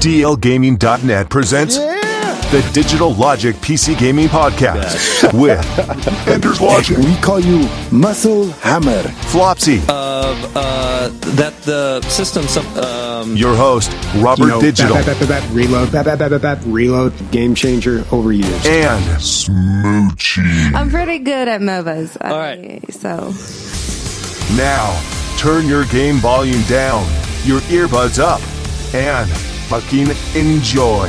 DLGaming.net presents the Digital Logic PC Gaming Podcast with Ender's Logic. We call you Muscle Hammer. Flopsy. That the system. Your host, Robert Digital. Reload. Game changer over years. And Smoochie. I'm pretty good at MOBAs. All right. So Now, turn your game volume down, your earbuds up, and fucking enjoy.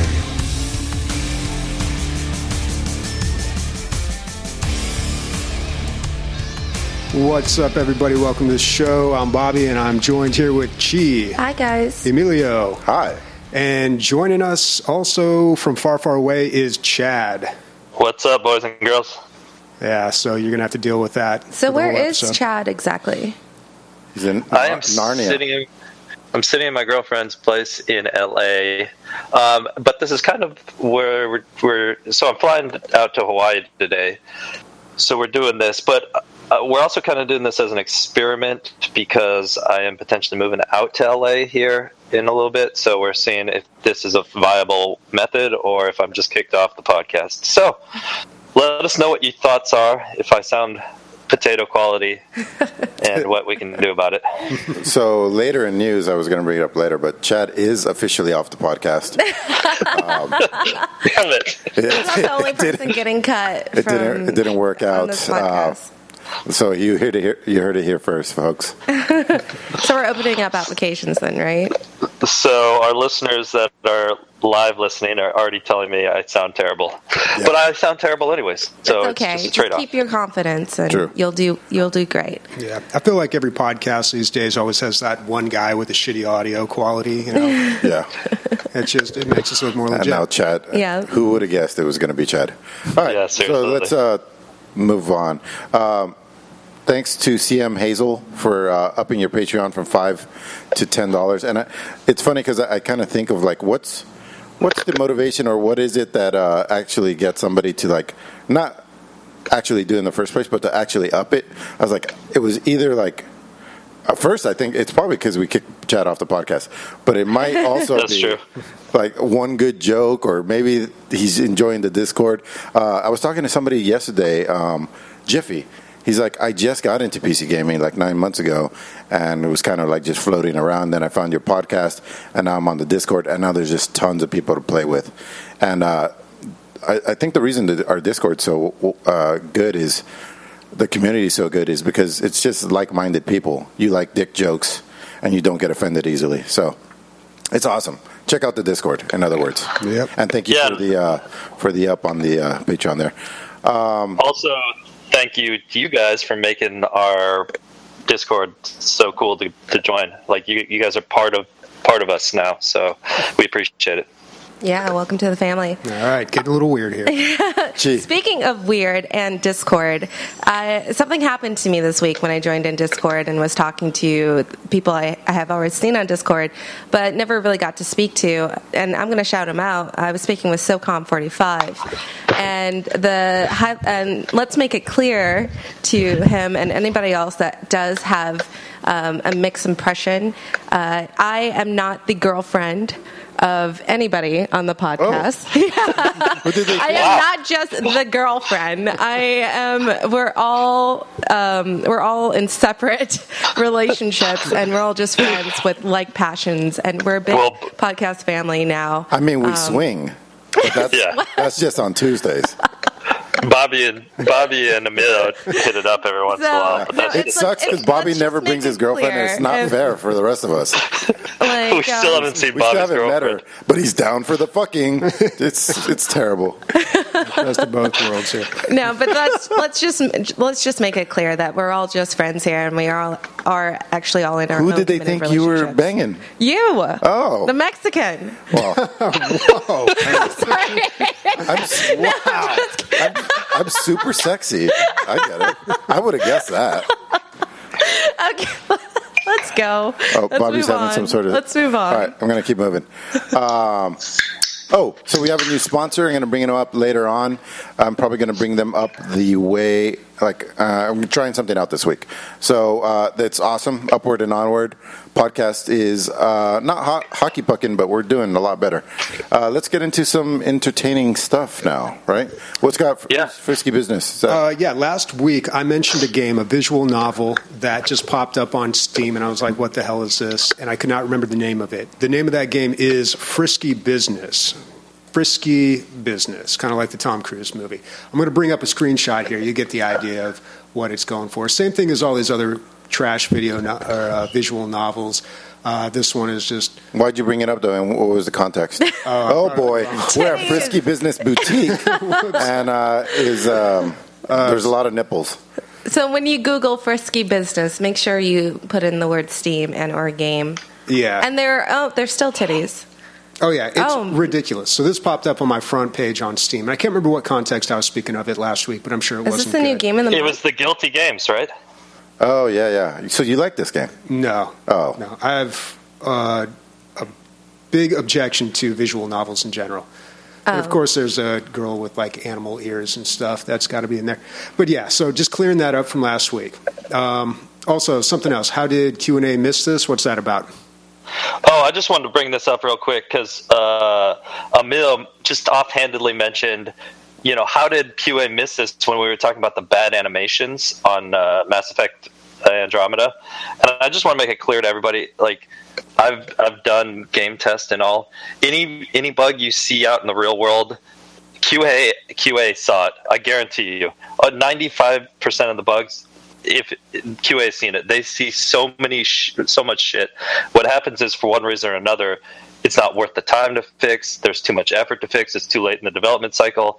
What's up, everybody? Welcome to the show. I'm Bobby, and I'm joined here with Chi. hi guys. Emilio. Hi. And joining us also from far, far away is Chad. What's up, boys and girls? Yeah, so you're going to have to deal with that. So for the where whole is episode. Chad exactly? He's in I am Narnia. I'm sitting in my girlfriend's place in LA, but this is kind of where we're. So I'm flying out to Hawaii today. So we're doing this, but we're also kind of doing this as an experiment because I am potentially moving out to LA here in a little bit. So we're seeing if this is a viable method or if I'm just kicked off the podcast. So let us know what your thoughts are, if I sound potato quality, and what we can do about it. So later in news, I was going to bring it up later, but Chad is officially off the podcast. Damn it. I'm not the only person getting cut. It didn't work from out. this podcast. So you heard it here first, folks. So we're opening up applications then, right? So our listeners that are live listening are already telling me I sound terrible, but I sound terrible anyways. So It's okay. It's just a Just trade-off. keep your confidence, and True. you'll do great. Yeah, I feel like every podcast these days always has that one guy with the shitty audio quality. You know, Yeah. it makes us look more And legit. now Chad. Yeah. Who would have guessed it was going to be Chad? All right. Yeah, so seriously. let's move on. Thanks to CM Hazel for upping your Patreon from $5 to $10. And it's funny because I kind of think of like what's the motivation or what is it that actually gets somebody to like not actually do it in the first place, but to actually up it. I was like, it was either like at first I think it's probably because we kicked Chad off the podcast, but it might also That's be true. like one good joke, or maybe he's enjoying the Discord. I was talking to somebody yesterday, Jiffy. He's like, I just got into PC gaming like 9 months ago, and it was kind of like just floating around. Then I found your podcast, and now I'm on the Discord, and now there's just tons of people to play with. And I think the reason that our Discord's so good is the community is so good is because it's just like-minded people. You like dick jokes, and you don't get offended easily. So it's awesome. Check out the Discord, in other words. Yep. And thank you for the up on the Patreon there. Also, thank you to you guys for making our Discord so cool to join. Like you guys are part of us now, so we appreciate it. Yeah, welcome to the family. All right, getting a little weird here. Gee. Speaking of weird and Discord, something happened to me this week when I joined in Discord and was talking to people I have already seen on Discord, but never really got to speak to. And I'm going to shout him out. I was speaking with SOCOM45, and let's make it clear to him and anybody else that does have a mixed impression. I am not the girlfriend of anybody on the podcast. What did they I am not just the girlfriend. We're all in separate relationships, and we're all just friends with like passions, and we're a big podcast family now. I mean, we swing. But that's just on Tuesdays. Bobby and Emilio hit it up every once in a while. But It sucks because Bobby never brings his girlfriend, and it's not fair for the rest of us. we still haven't seen We still Bobby's haven't met girlfriend. her, but he's down for the fucking. It's terrible. Best of both worlds here. No, but let's just make it clear that we're all just friends here, and we are actually all in our Who own did they committed think you were relationships. banging? You. Oh. The Mexican. Well, Whoa. Sorry. I'm super sexy. I get it. I would have guessed that. Okay, let's go. Oh, Let's Bobby's move having on. some sort of. Let's move on. All right, I'm going to keep moving. So we have a new sponsor. I'm going to bring them up later on. I'm probably going to bring them up the way I'm trying something out this week. So that's awesome. Upward and Onward podcast is not hockey pucking, but we're doing a lot better. Let's get into some entertaining stuff now, right? What's got Frisky Business? Last week I mentioned a game, a visual novel that just popped up on Steam, and I was like, what the hell is this? And I could not remember the name of it. The name of that game is Frisky Business. Frisky Business, kind of like the Tom Cruise movie. I'm going to bring up a screenshot here. You get the idea of what it's going for. Same thing as all these other trash visual novels. This one is just... Why'd you bring it up, though, and what was the context? Oh, boy. We're at Frisky Business Boutique, and there's a lot of nipples. So when you Google Frisky Business, make sure you put in the word Steam and or game. Yeah. And they're still titties. Oh, yeah. It's ridiculous. So this popped up on my front page on Steam. And I can't remember what context I was speaking of it last week, but I'm sure it wasn't Is this a new game in the It was the Guilty Games, right? Oh, yeah. So you like this game? No. Oh. No. I have a big objection to visual novels in general. And of course, there's a girl with, like, animal ears and stuff. That's got to be in there. But, yeah, so just clearing that up from last week. Also, something else. How did Q&A miss this? What's that about? Oh, I just wanted to bring this up real quick because Emil just offhandedly mentioned, how did QA miss this when we were talking about the bad animations on Mass Effect Andromeda? And I just want to make it clear to everybody, like, I've done game tests and all. Any bug you see out in the real world, QA saw it. I guarantee you. 95% of the bugs, if QA has seen it, they see so much shit. What happens is, for one reason or another, it's not worth the time to fix. There's too much effort to fix. It's too late in the development cycle.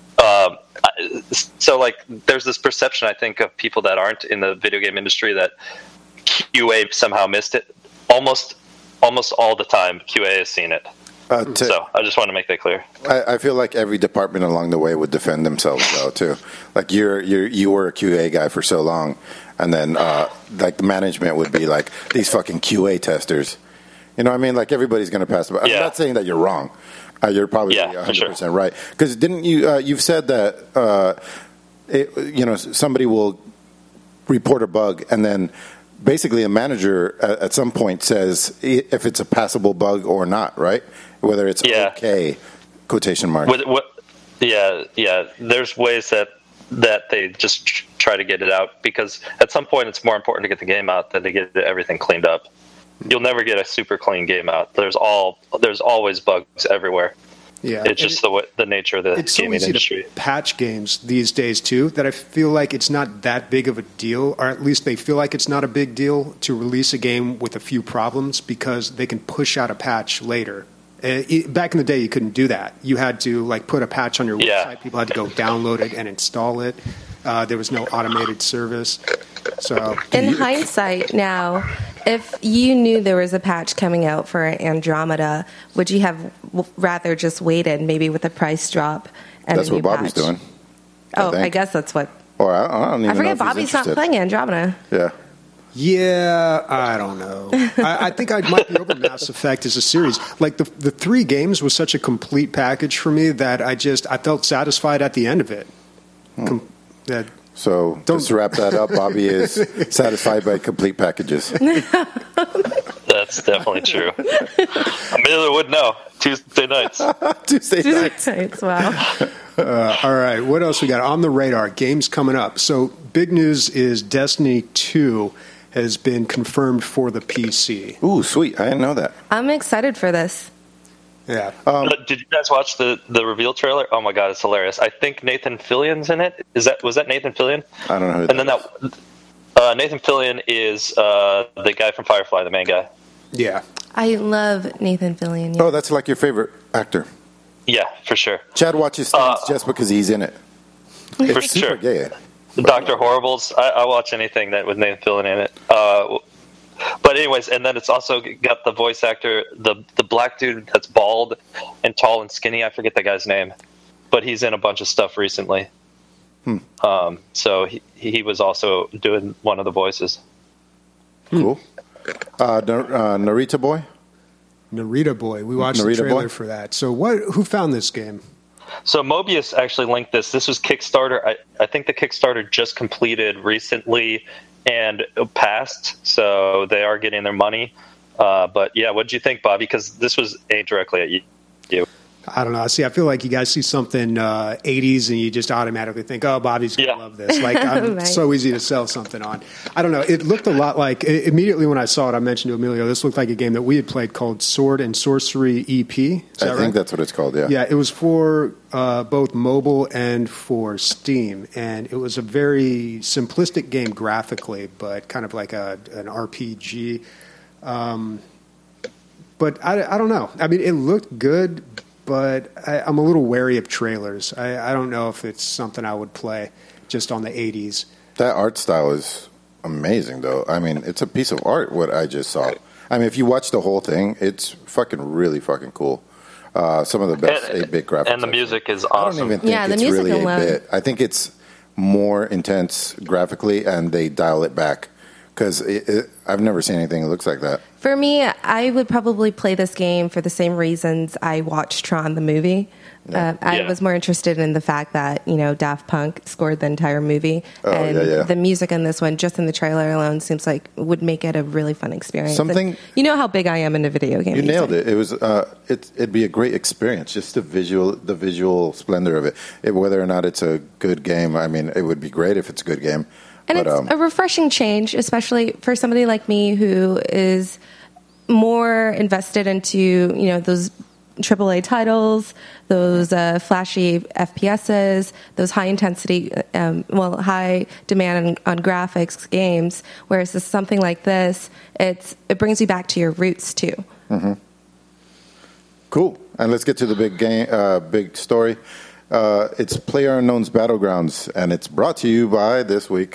So, like, there's this perception, I think, of people that aren't in the video game industry that QA somehow missed it. Almost all the time, QA has seen it. So I just want to make that clear. I feel like every department along the way would defend themselves, though, too. Like you were a QA guy for so long, and then like the management would be like, these fucking QA testers. You know what I mean? Like, everybody's going to pass. I'm not saying that you're wrong. You're probably 100% right. Because didn't you? You've said that somebody will report a bug, and then basically a manager at some point says if it's a passable bug or not, right? Whether it's okay, quotation mark. There's ways that they just try to get it out, because at some point it's more important to get the game out than to get everything cleaned up. You'll never get a super clean game out. There's always bugs everywhere. Yeah, it's just the nature of the gaming industry. To patch games these days too, that I feel like it's not that big of a deal, or at least they feel like it's not a big deal to release a game with a few problems, because they can push out a patch later. Back in the day, you couldn't do that. You had to put a patch on your website. People had to go download it and install it. There was no automated service. So, in hindsight now, if you knew there was a patch coming out for Andromeda, would you have rather just waited, maybe with a price drop and that's a new what Bobby's patch? Doing. I guess that's what. Or I don't even know. I forget if he's Bobby's not interested. playing Andromeda. Yeah. Yeah, I don't know. I think I might be over Mass Effect as a series. Like, the 3 games was such a complete package for me that I felt satisfied at the end of it. So, just to wrap that up, Bobby is satisfied by complete packages. That's definitely true. Amelia would know. Tuesday nights. Tuesday nights. Wow. All right, what else we got on the radar? Games coming up. So, big news is Destiny 2 has been confirmed for the PC. Ooh, sweet. I didn't know that. I'm excited for this. Yeah. Did you guys watch the reveal trailer? Oh my god, it's hilarious. I think Nathan Fillion's in it. Was that Nathan Fillion? I don't know who that is. Then Nathan Fillion is the guy from Firefly, the main guy. Yeah. I love Nathan Fillion. Yeah. Oh, that's like your favorite actor. Yeah, for sure. Chad watches things just because he's in it. It's for super sure. gay. Dr. Horribles. I watch anything that with Nathan Fillion in it. But anyways, and then it's also got the voice actor, the black dude that's bald and tall and skinny. I forget that guy's name, but he's in a bunch of stuff recently. So he was also doing one of the voices. Cool. Narita Boy? Narita Boy. We watched Narita the trailer Boy? for that. So who found this game? So Mobius actually linked this. This was Kickstarter. I think the Kickstarter just completed recently and passed, so they are getting their money. But yeah, what did you think, Bobby? Because this was aimed directly at you. I don't know. See, I feel like you guys see something 80s and you just automatically think, oh, Bobby's going to love this. Like, I'm Right. so easy to sell something on. I don't know. It looked a lot like, immediately when I saw it, I mentioned to Emilio, this looked like a game that we had played called Sword and Sorcery EP. Is that I right? think that's what it's called, yeah. Yeah, it was for both mobile and for Steam. And it was a very simplistic game graphically, but kind of like an RPG. But I don't know. I mean, it looked good, but I'm a little wary of trailers. I don't know if it's something I would play just on the 80s. That art style is amazing, though. I mean, it's a piece of art, what I just saw. I mean, if you watch the whole thing, it's fucking really fucking cool. Some of the best 8-bit graphics. And the music is I awesome. don't even think the it's music really alone. 8-bit. I think it's more intense graphically, and they dial it back. Because I've never seen anything that looks like that. For me, I would probably play this game for the same reasons I watched Tron the movie. I was more interested in the fact that, Daft Punk scored the entire movie. And the music in this one, just in the trailer alone, seems like would make it a really fun experience. Something, and you know how big I am into video games. You nailed it. It was it'd be a great experience, just the visual splendor of it. Whether or not it's a good game, I mean, it would be great if it's a good game. And it's a refreshing change, especially for somebody like me who is more invested into, those AAA titles, those flashy FPSs, those high intensity, high demand on graphics games. Whereas something like this, it brings you back to your roots too. Mm-hmm. Cool. And let's get to the big story. It's PlayerUnknown's Battlegrounds, and it's brought to you by, this week,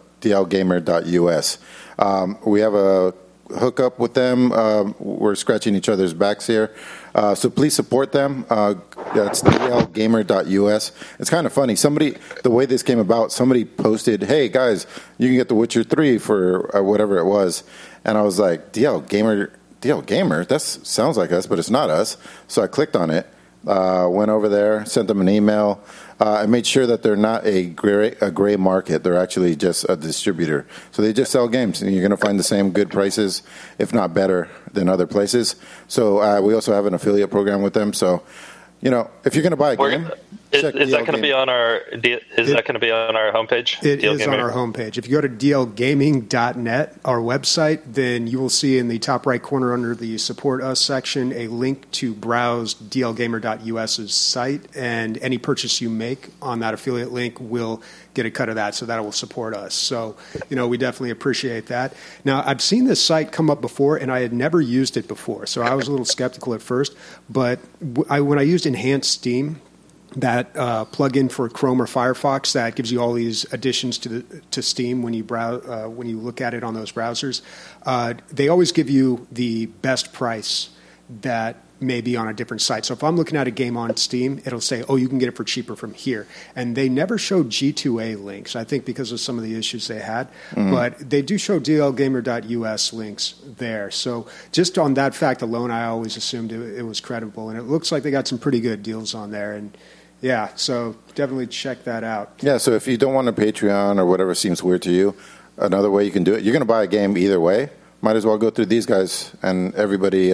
DLGamer.us. We have a hookup with them. We're scratching each other's backs here. So please support them. That's DLGamer.us. It's kind of funny. The way this came about, somebody posted, hey, guys, you can get The Witcher 3 for whatever it was. And I was like, DL Gamer? That sounds like us, but it's not us. So I clicked on it. Went over there, sent them an email. I made sure that they're not a gray market. They're actually just a distributor. So they just sell games, and you're going to find the same good prices, if not better, than other places. So we also have an affiliate program with them. So, if you're going to buy a game, is that going to be on our? Is that going to be on our homepage? It is on our homepage. If you go to dlgaming.net, our website, then you will see in the top right corner under the Support Us section a link to browse dlgamer.us's site, and any purchase you make on that affiliate link will get a cut of that, so that will support us. So, we definitely appreciate that. Now, I've seen this site come up before, and I had never used it before, so I was a little skeptical at first. But when I used Enhanced Steam, that plug-in for Chrome or Firefox that gives you all these additions to Steam when you browse when you look at it on those browsers, they always give you the best price that may be on a different site. So if I'm looking at a game on Steam, it'll say, oh, you can get it for cheaper from here. And they never showed G2A links, I think because of some of the issues they had. Mm-hmm. But they do show dlgamer.us links there. So just on that fact alone, I always assumed it was credible. And it looks like they got some pretty good deals on there. And yeah, so definitely check that out. Yeah, so if you don't want a Patreon or whatever seems weird to you, another way you can do it, you're going to buy a game either way. Might as well go through these guys, and everybody's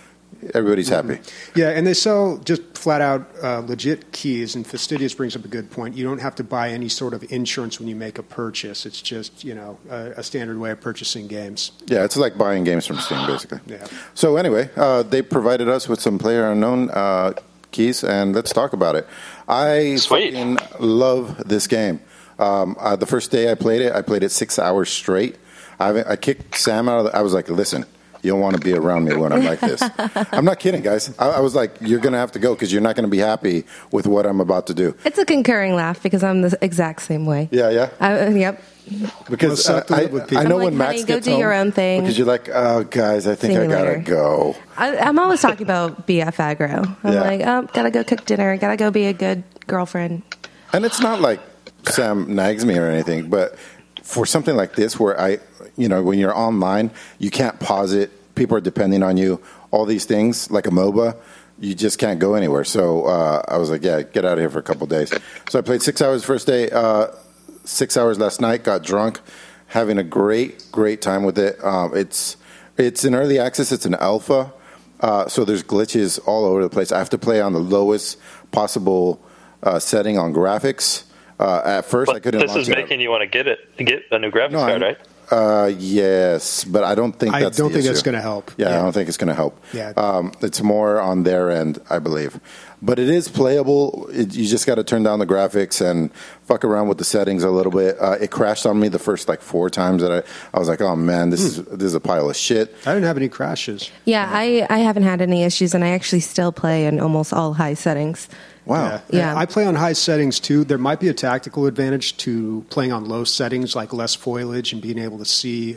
happy. Yeah, and they sell just flat-out legit keys, and Fastidious brings up a good point. You don't have to buy any sort of insurance when you make a purchase. It's just, a standard way of purchasing games. Yeah, it's like buying games from Steam, basically. Yeah. So anyway, they provided us with some PlayerUnknown keys, and let's talk about it. I fucking love this game. The first day I played it 6 hours straight. I kicked Sam out of I was like, listen, you don't want to be around me when I'm like this. I'm not kidding, guys. I was like, you're going to have to go because you're not going to be happy with what I'm about to do. It's a concurring laugh because I'm the exact same way. Yeah? Yep. Because I know when Max go gets do home, your own thing. because you're like, oh, guys, I think I got to go. I'm always talking about BF aggro. I'm like, gotta go cook dinner. Gotta go be a good girlfriend. And it's not like Sam nags me or anything, but for something like this where when you're online, you can't pause it. People are depending on you. All these things, like a MOBA, you just can't go anywhere. So I was like, yeah, get out of here for a couple of days. So I played 6 hours the first day, 6 hours last night, got drunk, having a great time with it. It's in early access. It's an alpha. So there's glitches all over the place. I have to play on the lowest possible setting on graphics. At first, I couldn't. This is making you want to get a new graphics card, right? Yes, but I don't think that's going to help. Yeah, I don't think it's going to help. Yeah. It's more on their end, I believe. But it is playable. You just got to turn down the graphics and fuck around with the settings a little bit. It crashed on me the first 4 times that I was like, oh man, this is a pile of shit. I didn't have any crashes. Yeah, I haven't had any issues, and I actually still play in almost all high settings. Wow. Yeah. I play on high settings too. There might be a tactical advantage to playing on low settings, like less foliage and being able to see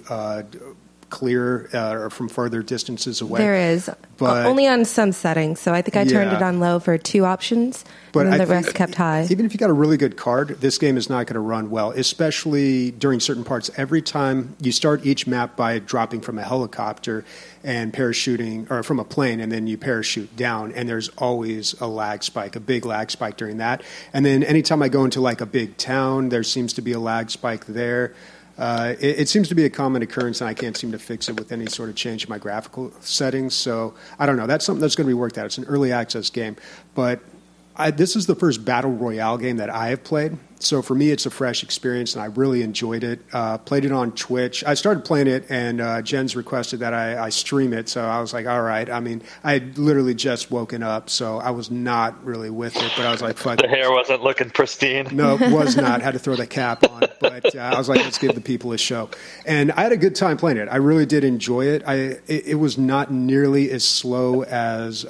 clear or from further distances away. There is, but only on some settings. So I think I turned it on low for 2 options, and then the rest kept high. Even if you got a really good card, this game is not going to run well, especially during certain parts. Every time you start each map by dropping from a helicopter and parachuting, or from a plane, and then you parachute down, and there's always a lag spike, a big lag spike during that. And then anytime I go into a big town, there seems to be a lag spike there. It seems to be a common occurrence, and I can't seem to fix it with any sort of change in my graphical settings. So I don't know. That's something that's going to be worked out. It's an early access game. But this is the first Battle Royale game that I have played. So for me, it's a fresh experience, and I really enjoyed it. Played it on Twitch. I started playing it, and Jen's requested that I stream it. So I was like, all right. I mean, I had literally just woken up, so I was not really with it. But I was like, fuck. The hair wasn't looking pristine. No, it was not. Had to throw the cap on. But I was like, let's give the people a show. And I had a good time playing it. I really did enjoy it. It was not nearly as slow as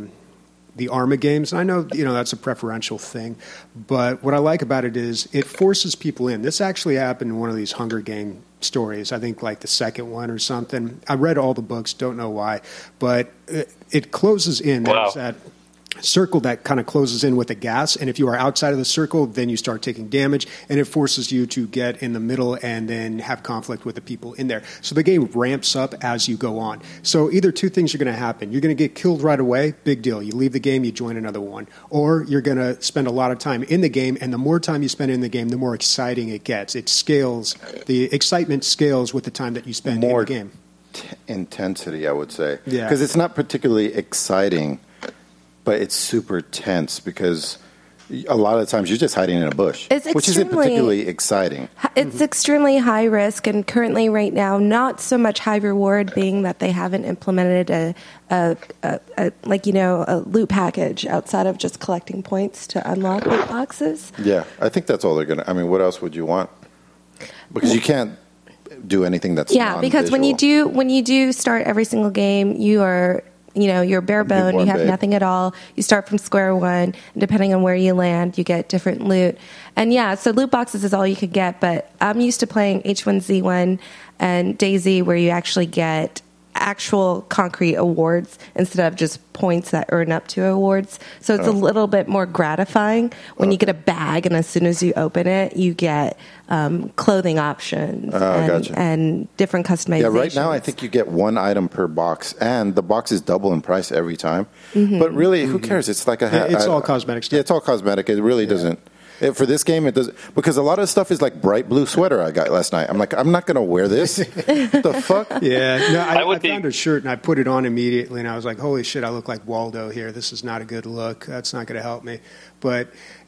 the Arma games. And I know, that's a preferential thing. But what I like about it is it forces people in. This actually happened in one of these Hunger Game stories, I think the second one or something. I read all the books, don't know why. But it closes in. Wow. There's that circle that kind of closes in with a gas, and if you are outside of the circle, then you start taking damage, and it forces you to get in the middle and then have conflict with the people in there. So the game ramps up as you go on. So either 2 things are going to happen. You're going to get killed right away, big deal. You leave the game, you join another one. Or you're going to spend a lot of time in the game, and the more time you spend in the game, the more exciting it gets. It scales. The excitement scales with the time that you spend in the game. Intensity, I would say. Yeah. Because it's not particularly exciting, but it's super tense because a lot of times you're just hiding in a bush, which isn't particularly exciting. It's extremely high risk, and currently right now, not so much high reward, being that they haven't implemented a loot package outside of just collecting points to unlock loot boxes. Yeah, I think that's all they're going to. I mean, what else would you want? Because you can't do anything that's because when you do start every single game, you're bare bone, you have nothing at all. You start from square one, and depending on where you land, you get different loot. And so loot boxes is all you could get, but I'm used to playing H1Z1 and DayZ, where you actually get actual concrete awards instead of just points that earn up to awards. So it's a little bit more gratifying when you get a bag, and as soon as you open it, you get clothing options and different customizations. Yeah, right now I think you get 1 item per box, and the box is double in price every time. Mm-hmm. But really, who cares? It's like it's all cosmetic stuff. Yeah, it's all cosmetic. It really doesn't. For this game, it doesn't, because a lot of stuff is like bright blue sweater I got last night. I'm like, I'm not going to wear this. What the fuck? Yeah, no, I found a shirt and I put it on immediately, and I was like, holy shit, I look like Waldo here. This is not a good look. That's not going to help me. But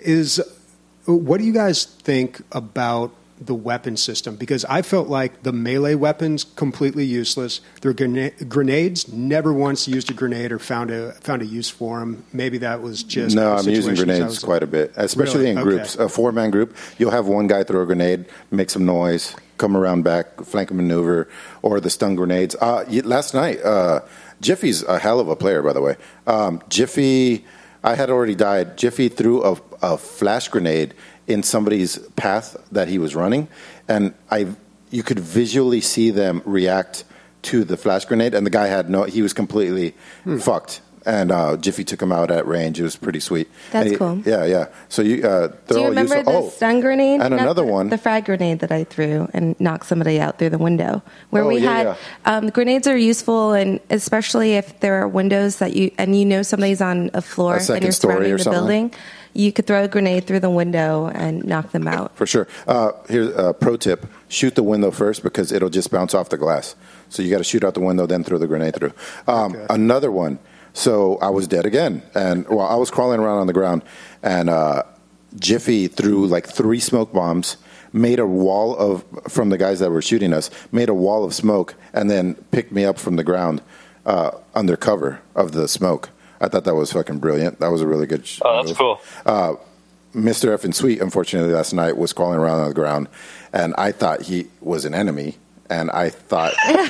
what do you guys think about the weapon system? Because I felt like the melee weapons completely useless. Their grenades, never once used a grenade or found a use for them. Maybe that was just I'm using grenades quite a bit, especially in groups. A 4-man group, you'll have one guy throw a grenade, make some noise, come around back, flank a maneuver, or the stun grenades. Last night, Jiffy's a hell of a player, by the way. Jiffy, I had already died. Jiffy threw a flash grenade in somebody's path that he was running, and you could visually see them react to the flash grenade, and the guy he was completely fucked. and Jiffy took him out at range. It was pretty sweet. That's cool. Yeah. So you, do you remember the stun grenade? And another one, the frag grenade that I threw and knocked somebody out through the window. Where grenades are useful, and especially if there are windows that you know somebody's on a floor and you're surrounding the building. You could throw a grenade through the window and knock them out. For sure. Here's a pro tip. Shoot the window first because it'll just bounce off the glass. So you got to shoot out the window, then throw the grenade through. Another one. So I was dead again. And I was crawling around on the ground. And Jiffy threw like 3 smoke bombs, made a wall from the guys that were shooting us, made a wall of smoke, and then picked me up from the ground under cover of the smoke. I thought that was fucking brilliant. That was a really good that's cool. Mr. Effin Sweet, unfortunately, last night was crawling around on the ground, and I thought he was an enemy. And I thought,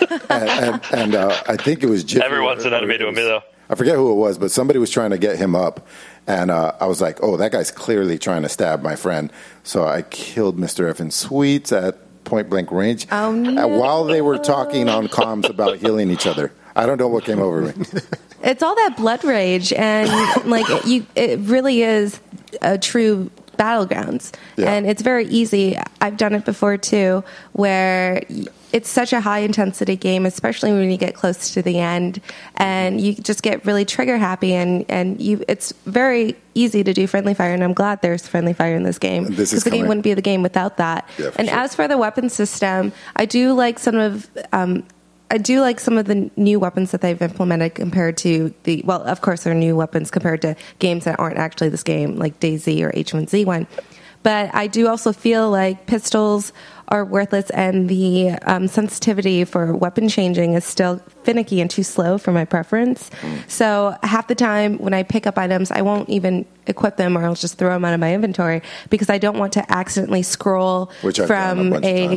and I think it was Jiffy. Everyone's an enemy to me, though. I forget who it was, but somebody was trying to get him up. And I was like, oh, that guy's clearly trying to stab my friend. So I killed Mr. Effin Sweets at point blank range while they were talking on comms about healing each other. I don't know what came over me. It's all that blood rage, and it really is a true battlegrounds. Yeah. And it's very easy. I've done it before too, where it's such a high intensity game, especially when you get close to the end, and you just get really trigger happy, and it's very easy to do friendly fire, and I'm glad there's friendly fire in this game, because the game wouldn't be the game without that. Yeah, and sure. As for the weapon system, I do like some of the new weapons that they've implemented compared to of course, they're new weapons compared to games that aren't actually this game, like DayZ or H1Z1. But I do also feel like pistols are worthless, and the sensitivity for weapon changing is still finicky and too slow for my preference. So half the time when I pick up items, I won't even equip them, or I'll just throw them out of my inventory because I don't want to accidentally scroll from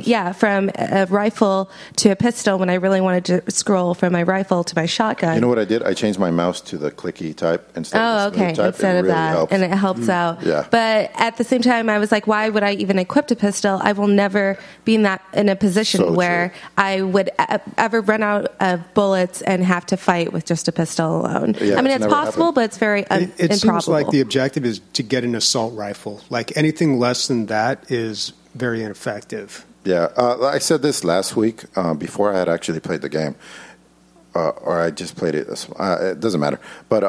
a rifle to a pistol when I really wanted to scroll from my rifle to my shotgun. You know what I did? I changed my mouse to the clicky type instead of the smooth type. Instead of that, helps. And it helps out. Yeah. But at the same time, I was like, why would I even equip a pistol? I will never be in a position where I would ever run out of bullets and have to fight with just a pistol alone. Yeah, I mean, it's possible, happened. but it's very It improbable. seems like the objective is to get an assault rifle. Like anything less than that is very ineffective. Yeah, I said this last week before I had actually played the game, or I just played it. It doesn't matter. But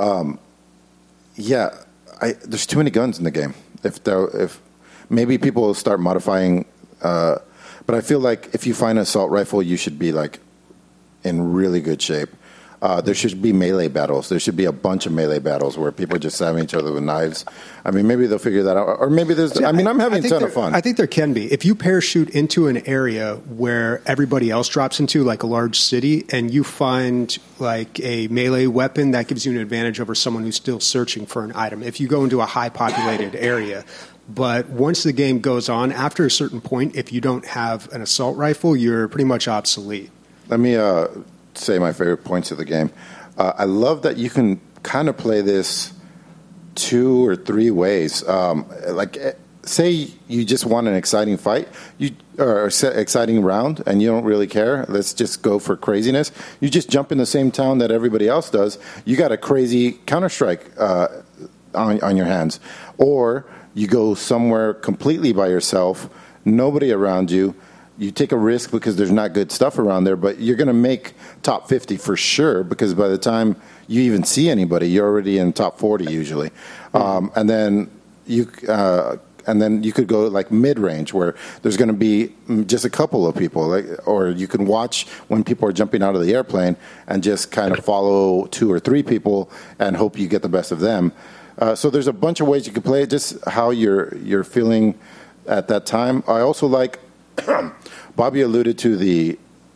there's too many guns in the game. If maybe people will start modifying, but I feel like if you find an assault rifle, you should be like in really good shape. There should be melee battles. There should be a bunch of melee battles where people are just stabbing each other with knives. I mean, maybe they'll figure that out. Or maybe there's... I'm having a ton of fun. I think there can be. If you parachute into an area where everybody else drops into, like a large city, and you find like a melee weapon, that gives you an advantage over someone who's still searching for an item. If you go into a high-populated area... But once the game goes on, after a certain point, if you don't have an assault rifle, you're pretty much obsolete. Let me say my favorite points of the game. I love that you can kind of play this 2 or 3 ways. Say you just want an exciting fight, or exciting round, and you don't really care. Let's just go for craziness. You just jump in the same town that everybody else does. You got a crazy Counter-Strike on your hands. Or you go somewhere completely by yourself, nobody around you. You take a risk because there's not good stuff around there, but you're going to make top 50 for sure, because by the time you even see anybody, you're already in top 40 usually. And then you could go like mid-range where there's going to be just a couple of people, or you can watch when people are jumping out of the airplane and just kind of follow 2 or 3 people and hope you get the best of them. So there's a bunch of ways you can play it, just how you're feeling at that time. I also like Bobby alluded to the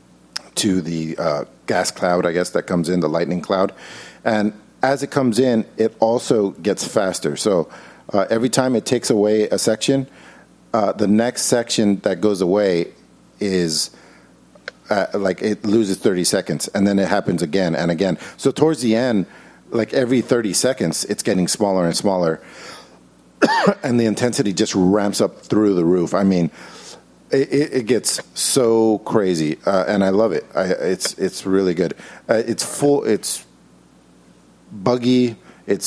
gas cloud, I guess, that comes in, the lightning cloud, and as it comes in, it also gets faster. So every time it takes away a section, the next section that goes away is it loses 30 seconds, and then it happens again and again. So towards the end, like every 30 seconds, it's getting smaller and smaller, and the intensity just ramps up through the roof. I mean, it gets so crazy, and I love it. It's really good. It's full. buggy. It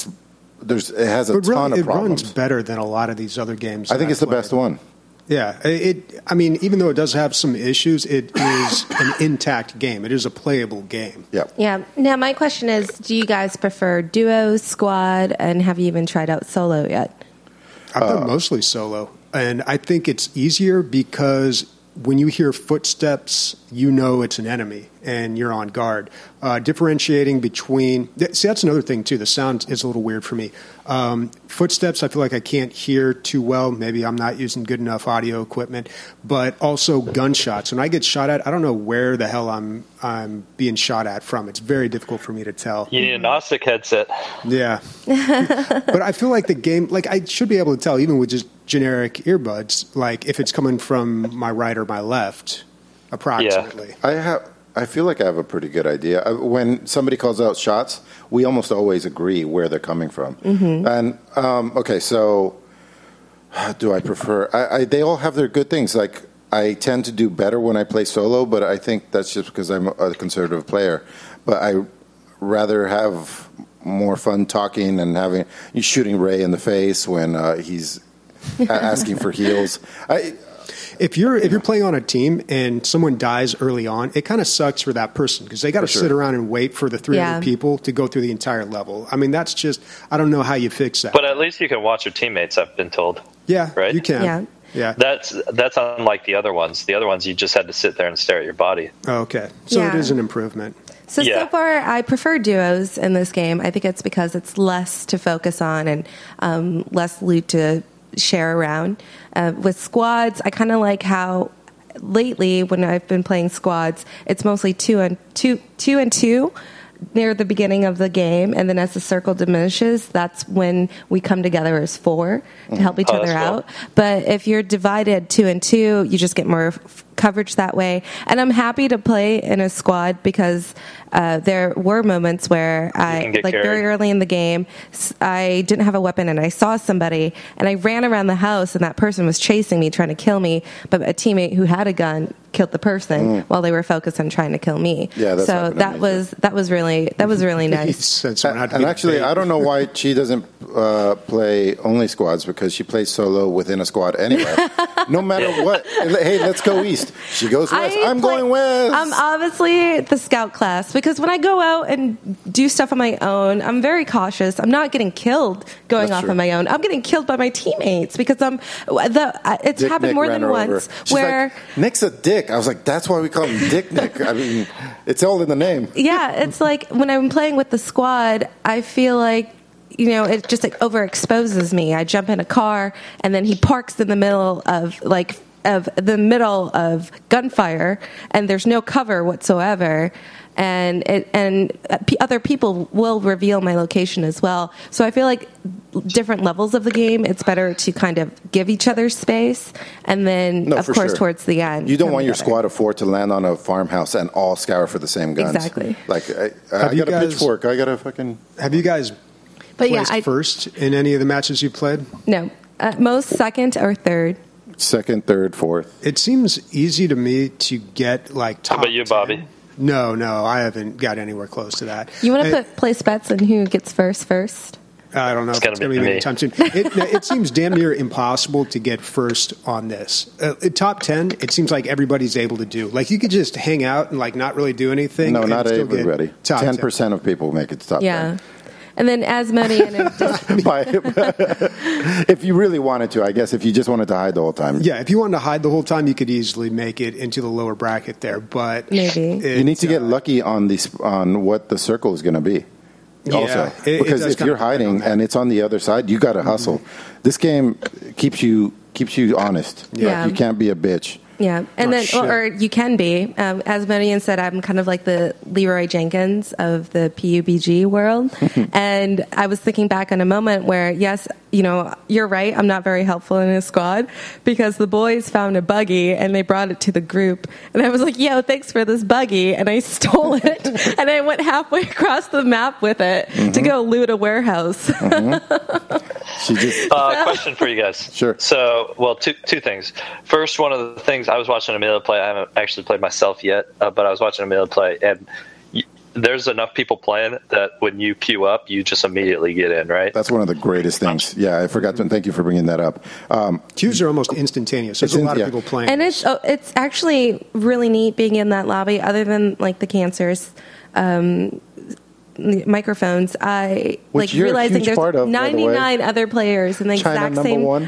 has a ton of it problems. runs better than a lot of these other games. I think it's the best one. Yeah, I mean, even though it does have some issues, it is an intact game. It is a playable game. Yeah. Yeah. Now, my question is, do you guys prefer duo, squad, and have you even tried out solo yet? I've done mostly solo, and I think it's easier because when you hear footsteps, you know it's an enemy, and you're on guard. Differentiating between... See, that's another thing, too. The sound is a little weird for me. Footsteps, I feel like I can't hear too well. Maybe I'm not using good enough audio equipment. But also gunshots. When I get shot at, I don't know where the hell I'm being shot at from. It's very difficult for me to tell. You need an OSIC headset. Yeah. But I feel like the game... Like, I should be able to tell, even with just generic earbuds, like, if it's coming from my right or my left, approximately. Yeah. I feel like I have a pretty good idea. When somebody calls out shots, we almost always agree where they're coming from. Mm-hmm. And, okay, so do I prefer... they all have their good things. Like, I tend to do better when I play solo, but I think that's just because I'm a conservative player. But I rather have more fun talking and shooting Ray in the face when he's asking for heals. If you're playing on a team and someone dies early on, it kind of sucks for that person because they got to sit around and wait for the 300 people to go through the entire level. I mean, that's just, I don't know how you fix that. But at least you can watch your teammates, I've been told. Yeah, right? You can. Yeah. That's unlike the other ones. The other ones, you just had to sit there and stare at your body. Oh, okay. So it is an improvement. So far, I prefer duos in this game. I think it's because it's less to focus on and less loot to share around. With squads, I kind of like how lately when I've been playing squads, it's mostly two and two near the beginning of the game, and then as the circle diminishes, that's when we come together as four to help each other out. But if you're divided 2 and 2, you just get more coverage that way. And I'm happy to play in a squad because there were moments where very early in the game, I didn't have a weapon and I saw somebody and I ran around the house and that person was chasing me, trying to kill me, but a teammate who had a gun killed the person while they were focused on trying to kill me. Yeah, so that was really nice. And actually, I don't know why she doesn't play only squads because she plays solo within a squad anyway. No matter what. Hey, let's go east. She goes west. I'm going west. I'm obviously the scout class because when I go out and do stuff on my own, I'm very cautious. I'm not getting killed going off on my own. I'm getting killed by my teammates because it's happened more than once where like, Nick's a dick. I was like, that's why we call him Dick Nick. I mean, it's all in the name. Yeah, it's like when I'm playing with the squad, I feel like it just like overexposes me. I jump in a car and then he parks in the middle of gunfire and there's no cover whatsoever. And other people will reveal my location as well. So I feel like different levels of the game, it's better to kind of give each other space, and then of course towards the end, you don't want your squad of 4 to land on a farmhouse and all scour for the same guns. Exactly. Like I got a pitchfork. I got a fucking. Have you guys placed first in any of the matches you played? No, most second or third. Second, third, fourth. It seems easy to me to get like top. How about you, 10. Bobby? No, I haven't got anywhere close to that. You want to place bets on who gets first? I don't know if it's going to be anytime soon. It seems damn near impossible to get first on this. Top 10, it seems like everybody's able to do. Like, you could just hang out and, like, not really do anything. No, not everybody. 10% of people make it to top 10. Yeah. And then Asmodean if you really wanted to, I guess, if you just wanted to hide the whole time. Yeah, if you wanted to hide the whole time, you could easily make it into the lower bracket there. But maybe you need to get lucky on what the circle is going to be. Also, because if you're hiding and it's on the other side, you got to hustle. This game keeps you honest. Yeah, like, you can't be a bitch. Yeah, and or you can be. As Monian said, I'm kind of like the Leroy Jenkins of the PUBG world. And I was thinking back on a moment where, yes, you're right, I'm not very helpful in a squad because the boys found a buggy and they brought it to the group. And I was like, yo, thanks for this buggy. And I stole it. And I went halfway across the map with it to go loot a warehouse. Question for you guys. Sure. So, two things. First, one of the things, I was watching Amelia play. I haven't actually played myself yet, but I was watching Amelia play, and there's enough people playing that when you queue up, you just immediately get in, right? That's one of the greatest things. Yeah, I forgot to. Thank you for bringing that up. Queues are almost instantaneous. There's a lot of people playing. And it's actually really neat being in that lobby, other than like the cancers. Microphones. Which you're realizing a huge there's part of, 99 other players in the China exact number same. one.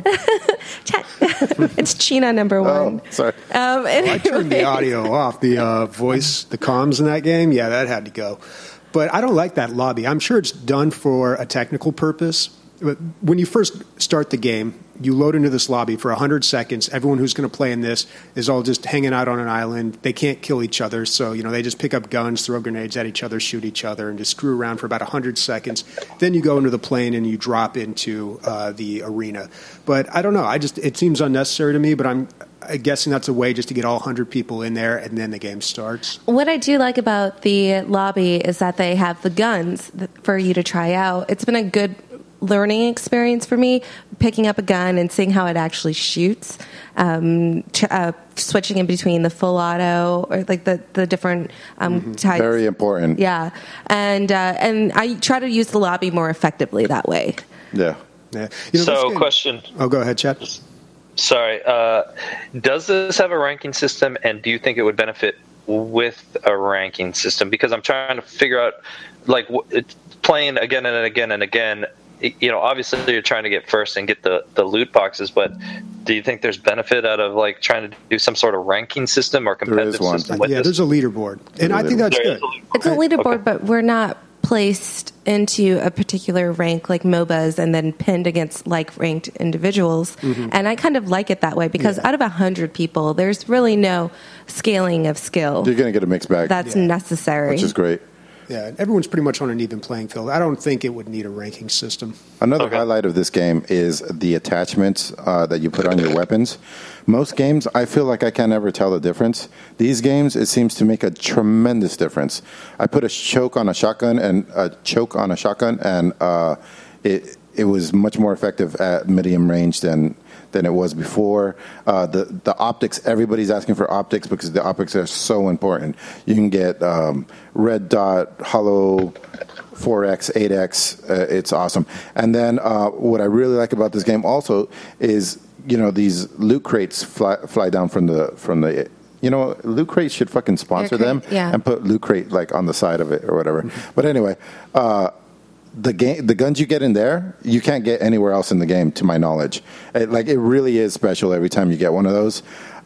It's China number one. Oh, sorry. I turned the audio off. The voice, the comms in that game, yeah, that had to go. But I don't like that lobby. I'm sure it's done for a technical purpose. But when you first start the game, you load into this lobby for 100 seconds. Everyone who's going to play in this is all just hanging out on an island. They can't kill each other, so they just pick up guns, throw grenades at each other, shoot each other, and just screw around for about 100 seconds. Then you go into the plane and you drop into the arena. But I don't know. It seems unnecessary to me, but I'm guessing that's a way just to get all 100 people in there, and then the game starts. What I do like about the lobby is that they have the guns for you to try out. It's been a good learning experience for me, picking up a gun and seeing how it actually shoots, switching in between the full auto or like the different types. Very important. Yeah, and I try to use the lobby more effectively that way. Yeah. So, question. Oh, go ahead, Chad. Sorry. Does this have a ranking system, and do you think it would benefit with a ranking system? Because I'm trying to figure out, like, playing again and again and again. Obviously you're trying to get first and get the loot boxes, but do you think there's benefit out of like trying to do some sort of ranking system or competitive system with this? There's a leaderboard, and I think that's good. It's a leaderboard, but we're not placed into a particular rank like MOBAs and then pinned against like ranked individuals. And I kind of like it that way because out of 100 people, there's really no scaling of skill. You're going to get a mixed bag. That's necessary. Which is great. Yeah, everyone's pretty much on an even playing field. I don't think it would need a ranking system. Another highlight of this game is the attachments that you put on your weapons. Most games, I feel like I can't ever tell the difference. These games, it seems to make a tremendous difference. I put a choke on a shotgun, and it was much more effective at medium range than it was before. The optics, everybody's asking for optics because the optics are so important. You can get red dot, hollow, 4X, 8X. It's awesome. And then what I really like about this game also is, these loot crates fly down from the Loot Crate should fucking sponsor them and put Loot Crate like on the side of it or whatever. But anyway, the guns you get in there, you can't get anywhere else in the game, to my knowledge. It really is special every time you get one of those.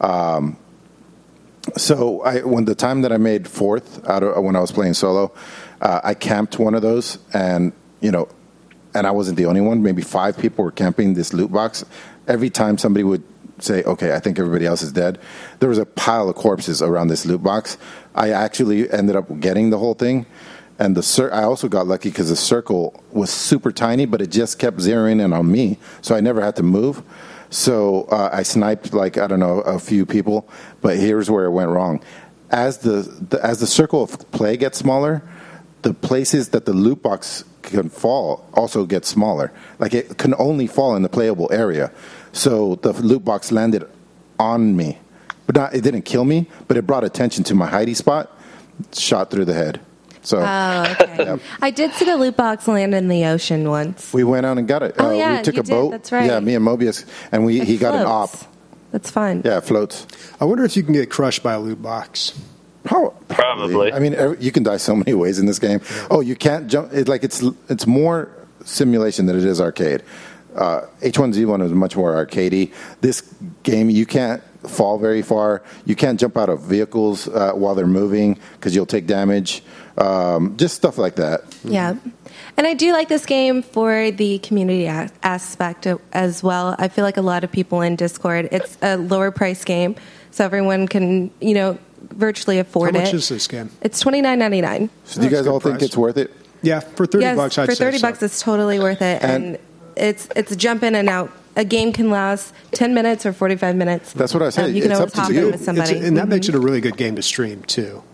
So when the time that I made fourth when I was playing solo, I camped one of those, and and I wasn't the only one. Maybe 5 people were camping this loot box. Every time somebody would say, "Okay, I think everybody else is dead," there was a pile of corpses around this loot box. I actually ended up getting the whole thing. And I also got lucky because the circle was super tiny, but it just kept zeroing in on me, so I never had to move. So I sniped a few people, but here's where it went wrong. As the circle of play gets smaller, the places that the loot box can fall also get smaller. Like it can only fall in the playable area. So the loot box landed on me, but it didn't kill me, but it brought attention to my hidey spot. Shot through the head. So, okay. I did see the loot box land in the ocean once. We went out and got it. We took a boat. That's right. Yeah, me and Mobius, and he got an op. That's fun. Yeah, it floats. I wonder if you can get crushed by a loot box. Probably. I mean, you can die so many ways in this game. Yeah. Oh, you can't jump. It's more simulation than it is arcade. H1Z1 is much more arcadey. This game, you can't fall very far. You can't jump out of vehicles while they're moving because you'll take damage. Just stuff like that. Yeah. And I do like this game for the community aspect as well. I feel like a lot of people in Discord, it's a lower price game, so everyone can, virtually afford it. How much is this game? It's $29.99. So do you guys all think it's worth it? Yeah, for $30 bucks, I'd say for $30 it's totally worth it. And it's jump in and out. A game can last 10 minutes or 45 minutes. That's what I said. You can it's always up hop to you. in with somebody. And that makes it a really good game to stream, too.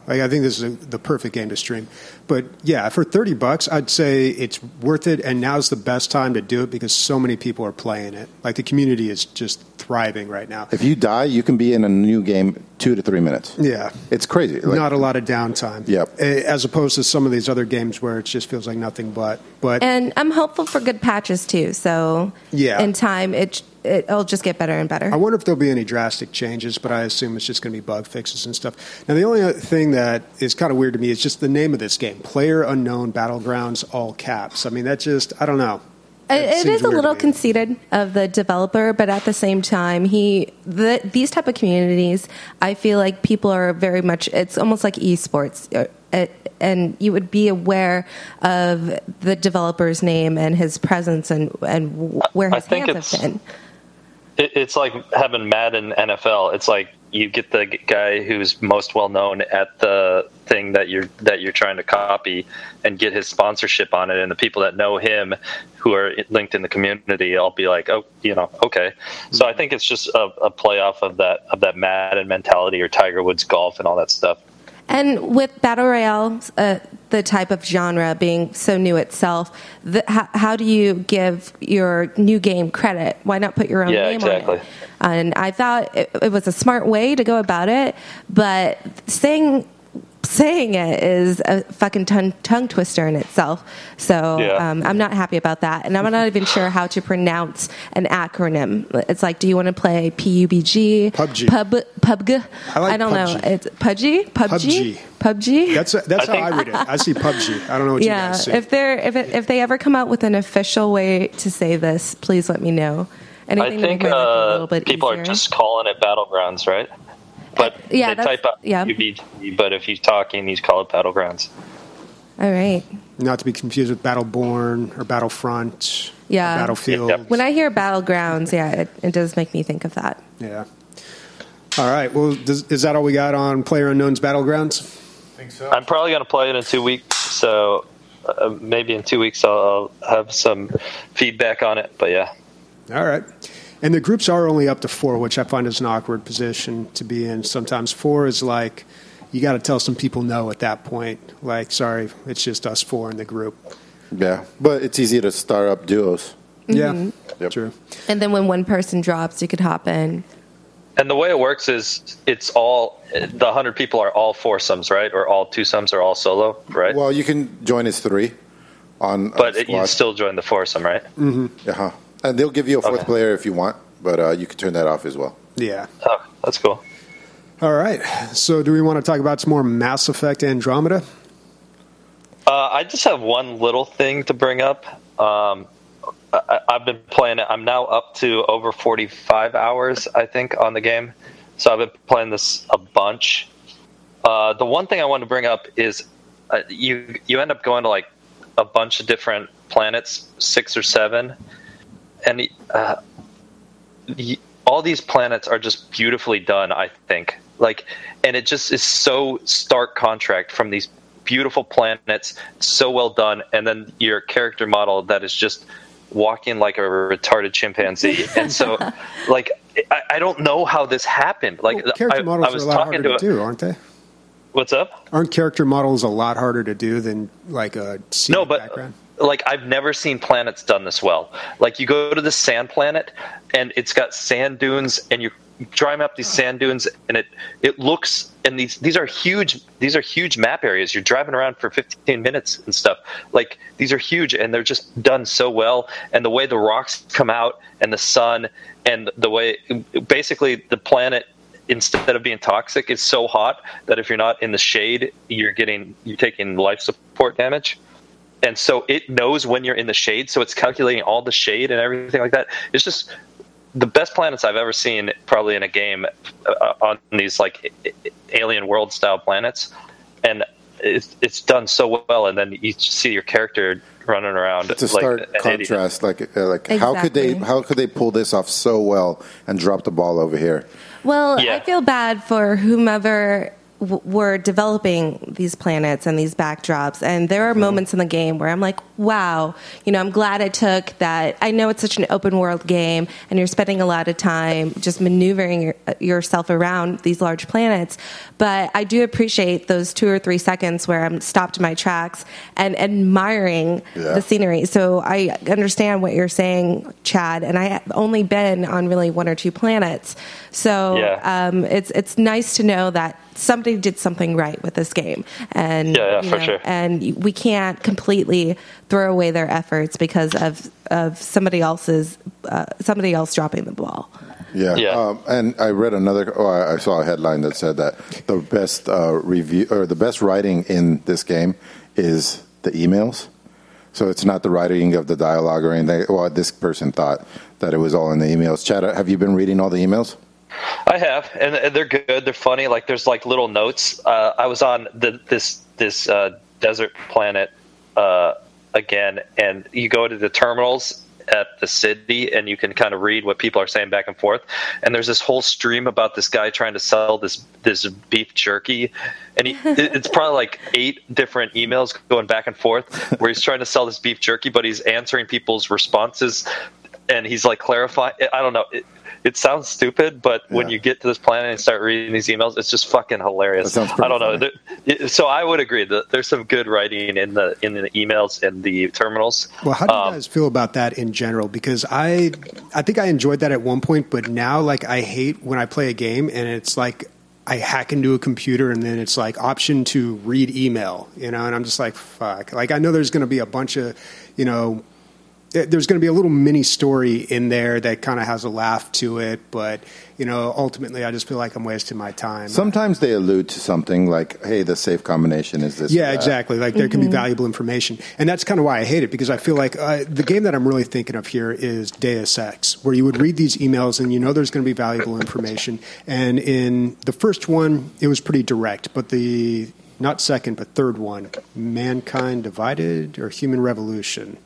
Like, I think this is the perfect game to stream. But yeah, for $30, I'd say it's worth it. And now's the best time to do it because so many people are playing it. Like, the community is just thriving right now. If you die, you can be in a new game 2 to 3 minutes. Yeah. It's crazy. Like, not a lot of downtime. Yep. As opposed to some of these other games where it just feels like nothing but. And I'm hopeful for good patches too. So yeah. In time, it'll just get better and better. I wonder if there'll be any drastic changes, but I assume it's just going to be bug fixes and stuff. Now, the only other thing that is kind of weird to me is just the name of this game, Player Unknown Battlegrounds, all caps. I mean, that just, I don't know. It is a little conceited of the developer, but at the same time, these type of communities, I feel like people are very much, it's almost like esports. And you would be aware of the developer's name and his presence and where his hands have been. It's like having Madden NFL. It's like you get the guy who's most well known at the thing that you're trying to copy and get his sponsorship on it, and the people that know him who are linked in the community, I'll be like, oh, okay. So I think it's just a play off of that Madden mentality or Tiger Woods golf and all that stuff. And with Battle Royale, the type of genre being so new itself, how do you give your new game credit? Why not put your own name on it? And I thought it was a smart way to go about it, but saying it is a fucking tongue twister in itself. So I'm not happy about that. And I'm not even sure how to pronounce an acronym. It's like, do you want to play PUBG? PUBG? I don't know. It's PUBG? PUBG? That's how I read it. I see PUBG. I don't know what you guys see. If they ever come out with an official way to say this, please let me know. Anything I think a little bit people easier. are just calling it Battlegrounds, right? But they type out PUBG, but if he's talking, he's called Battlegrounds. All right. Not to be confused with Battleborn or Battlefront or Battlefield. Yep. When I hear Battlegrounds, it does make me think of that. Yeah. All right. Well, is that all we got on PlayerUnknown's Battlegrounds? I think so. I'm probably going to play it in 2 weeks, so maybe in 2 weeks I'll have some feedback on it, but yeah. All right. And the groups are only up to 4, which I find is an awkward position to be in. Sometimes 4 is like, you got to tell some people no at that point. Like, sorry, it's just us 4 in the group. Yeah, but it's easy to start up duos. Yeah, true. And then when one person drops, you could hop in. And the way it works is it's all, the 100 people are all foursomes, right? Or all twosomes or all solo, right? Well, you can join as 3 But you still join the foursome, right? Mm-hmm. Uh-huh. And they'll give you a 4th player if you want, but you can turn that off as well. Yeah. Oh, that's cool. All right. So do we want to talk about some more Mass Effect Andromeda? I just have one little thing to bring up. I've been playing it. I'm now up to over 45 hours, I think, on the game. So I've been playing this a bunch. The one thing I want to bring up is you end up going to like a bunch of different planets, 6 or 7, and all these planets are just beautifully done, I think. And it just is so stark contrast from these beautiful planets, so well done, and then your character model that is just walking like a retarded chimpanzee. And so, I don't know how this happened. Character models are a lot harder to do, aren't they? What's up? Aren't character models a lot harder to do than like a scenic background? I've never seen planets done this well. Like, you go to the sand planet, and it's got sand dunes, and you're driving up these sand dunes, and it looks, and these are huge map areas. You're driving around for 15 minutes and stuff. Like, these are huge, and they're just done so well. And the way the rocks come out, and the sun, and the way, basically, the planet, instead of being toxic, is so hot that if you're not in the shade, you're taking life support damage. And so it knows when you're in the shade, so it's calculating all the shade and everything like that. It's just the best planets I've ever seen, probably in a game, on these like alien world style planets, and it's done so well. And then you see your character running around. It's a stark contrast. Exactly. How could they pull this off so well and drop the ball over here? Well, yeah. I feel bad for whomever were developing these planets and these backdrops, and there are moments in the game where I'm like, wow, I'm glad I took that. I know it's such an open world game and you're spending a lot of time just maneuvering yourself around these large planets. But I do appreciate those 2 or 3 seconds where I'm stopped in my tracks and admiring the scenery. So I understand what you're saying, Chad, and I have only been on really 1 or 2 planets. So it's nice to know that somebody did something right with this game, and for sure. And we can't completely throw away their efforts because of somebody else dropping the ball. And I read I saw a headline that said that the best review or the best writing in this game is the emails. So it's not the writing of the dialogue or anything. Well, this person thought that it was all in the emails. Chad, have you been reading all the emails? I have, and they're good. They're funny. Like there's like little notes. I was on this desert planet again, and you go to the terminals at the city, and you can kind of read what people are saying back and forth. And there's this whole stream about this guy trying to sell this beef jerky, and it's probably like 8 different emails going back and forth where he's trying to sell this beef jerky, but he's answering people's responses, and he's like clarifying. I don't know. It sounds stupid, but when you get to this planet and start reading these emails, it's just fucking hilarious. I don't know. So I would agree that there's some good writing in the emails and the terminals. Well, how do you guys feel about that in general? Because I think I enjoyed that at one point, but now like I hate when I play a game and it's like I hack into a computer and then it's like option to read email, and I'm just like, fuck. Like I know there's going to be a bunch of, there's going to be a little mini story in there that kind of has a laugh to it, but ultimately I just feel like I'm wasting my time. Sometimes they allude to something like, hey, the safe combination is this. Yeah, exactly. Like there can be valuable information. And that's kind of why I hate it, because I feel like the game that I'm really thinking of here is Deus Ex, where you would read these emails and there's going to be valuable information. And in the first one, it was pretty direct, but not second, but third one, Mankind Divided or Human Revolution,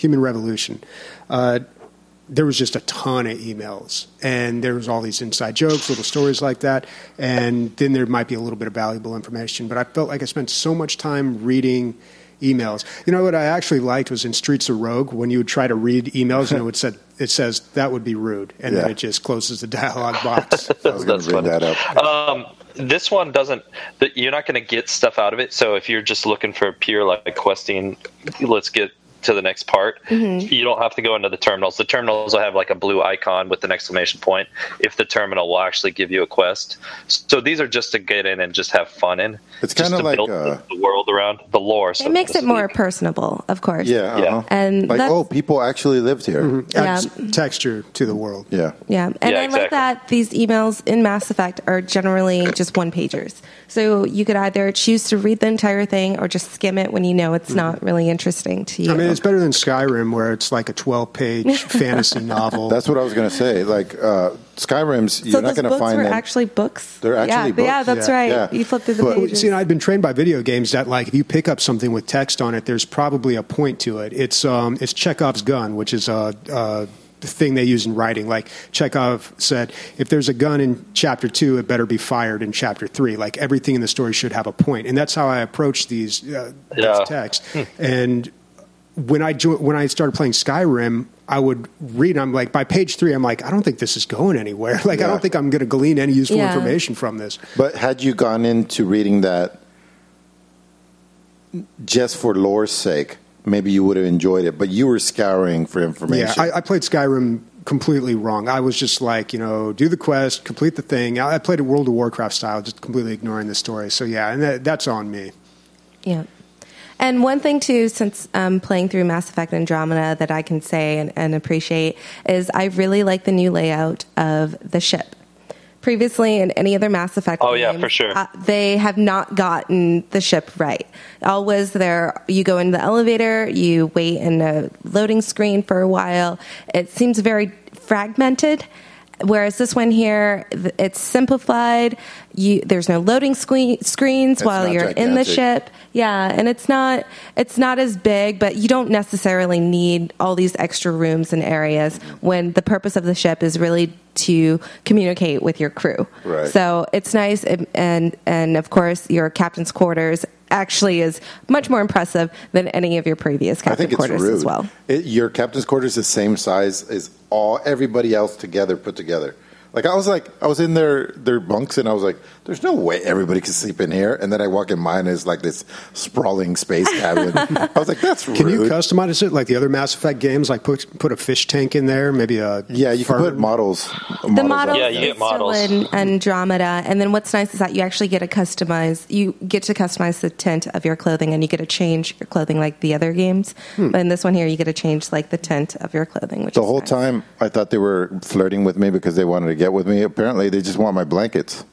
there was just a ton of emails, and there was all these inside jokes, little stories like that, and then there might be a little bit of valuable information. But I felt like I spent so much time reading emails. What I actually liked was in Streets of Rogue, when you would try to read emails, it says that would be rude, and then it just closes the dialogue box. I was going to bring that up. This one doesn't. You're not going to get stuff out of it. So if you're just looking for pure like questing, let's get to the next part. You don't have to go into the terminals. The terminals will have like a blue icon with an exclamation point if the terminal will actually give you a quest. So these are just to get in and just have fun in. It's kind of like build the world around the lore. It makes it more personable, of course. And like, people actually lived here. Adds texture to the world. And I like that these emails in Mass Effect are generally just one-pagers. So you could either choose to read the entire thing or just skim it when it's not really interesting to you. I mean, it's better than Skyrim, where it's like a 12-page fantasy novel. That's what I was going to say. Like Skyrim's, you're not going to find them. Actually books. They're actually books. Yeah, that's right. Yeah. You flip through the pages. See, I've been trained by video games that like if you pick up something with text on it, there's probably a point to it. It's Chekhov's gun, which is a thing they use in writing. Like Chekhov said, if there's a gun in chapter 2, it better be fired in chapter 3. Like everything in the story should have a point, and that's how I approach these texts. And when I started playing Skyrim, I would read. I'm like, by page 3, I'm like, I don't think this is going anywhere. Like, I don't think I'm going to glean any useful information from this. But had you gone into reading that just for lore's sake, maybe you would have enjoyed it. But you were scouring for information. Yeah, I played Skyrim completely wrong. I was just like, do the quest, complete the thing. I played it World of Warcraft style, just completely ignoring the story. So yeah, and that's on me. Yeah. And one thing, too, since playing through Mass Effect Andromeda that I can say and appreciate is I really like the new layout of the ship. Previously, in any other Mass Effect game, for sure. They have not gotten the ship right. Always there, you go into the elevator, you wait in a loading screen for a while. It seems very fragmented. Whereas this one here, it's simplified. There's no loading screens while you're in the ship. Yeah, and it's not as big, but you don't necessarily need all these extra rooms and areas when the purpose of the ship is really to communicate with your crew. Right. So it's nice, and of course your captain's quarters actually is much more impressive than any of your previous I think captain it's quarters rude. as well. Your captain's quarters is the same size as everybody else together put together. I was in their bunks, and I was like, there's no way everybody can sleep in here. And then I walk in mine, and it's like this sprawling space cabin. I was like, that's rude. Can you customize it like the other Mass Effect games? Like put a fish tank in there, maybe a you can put models. The models Yeah, you get models. still in Andromeda, and then what's nice is that you actually get to customize the tint of your clothing, and you get to change your clothing like the other games. But in this one here, you get to change like the tint of your clothing. Which The is whole nice. time, I thought they were flirting with me because they wanted to get with me. Apparently, they just want my blankets.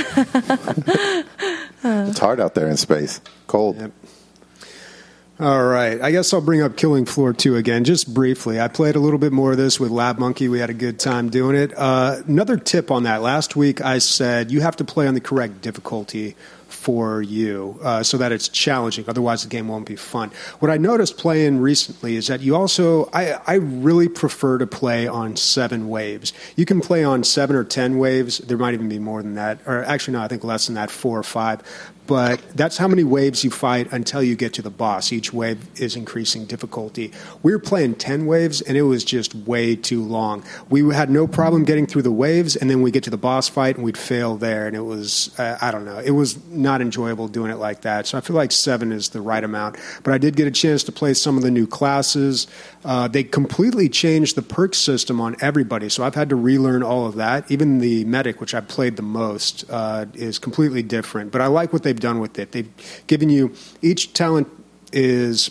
It's hard out there in space. Cold. Yep. All right. I guess I'll bring up Killing Floor 2 again, just briefly. I played a little bit more of this with Lab Monkey. We had a good time doing it. Another tip on that. Last week, I said you have to play on the correct difficulty for you so that it's challenging. Otherwise, the game won't be fun. What I noticed playing recently is that you also, I really prefer to play on 7 waves. You can play on 7 or 10 waves. There might even be more than that. Or actually, no, I think less than that, 4 or 5. But that's how many waves you fight until you get to the boss. Each wave is increasing difficulty. We were playing 10 waves, and it was just way too long. We had no problem getting through the waves, and then we get to the boss fight, and we'd fail there. And it was, I don't know, it was not enjoyable doing it like that. So I feel like 7 is the right amount. But I did get a chance to play some of the new classes. They completely changed the perk system on everybody, so I've had to relearn all of that. Even the medic, which I've played the most, is completely different. But I like what they've done with it. They've given you, each talent is,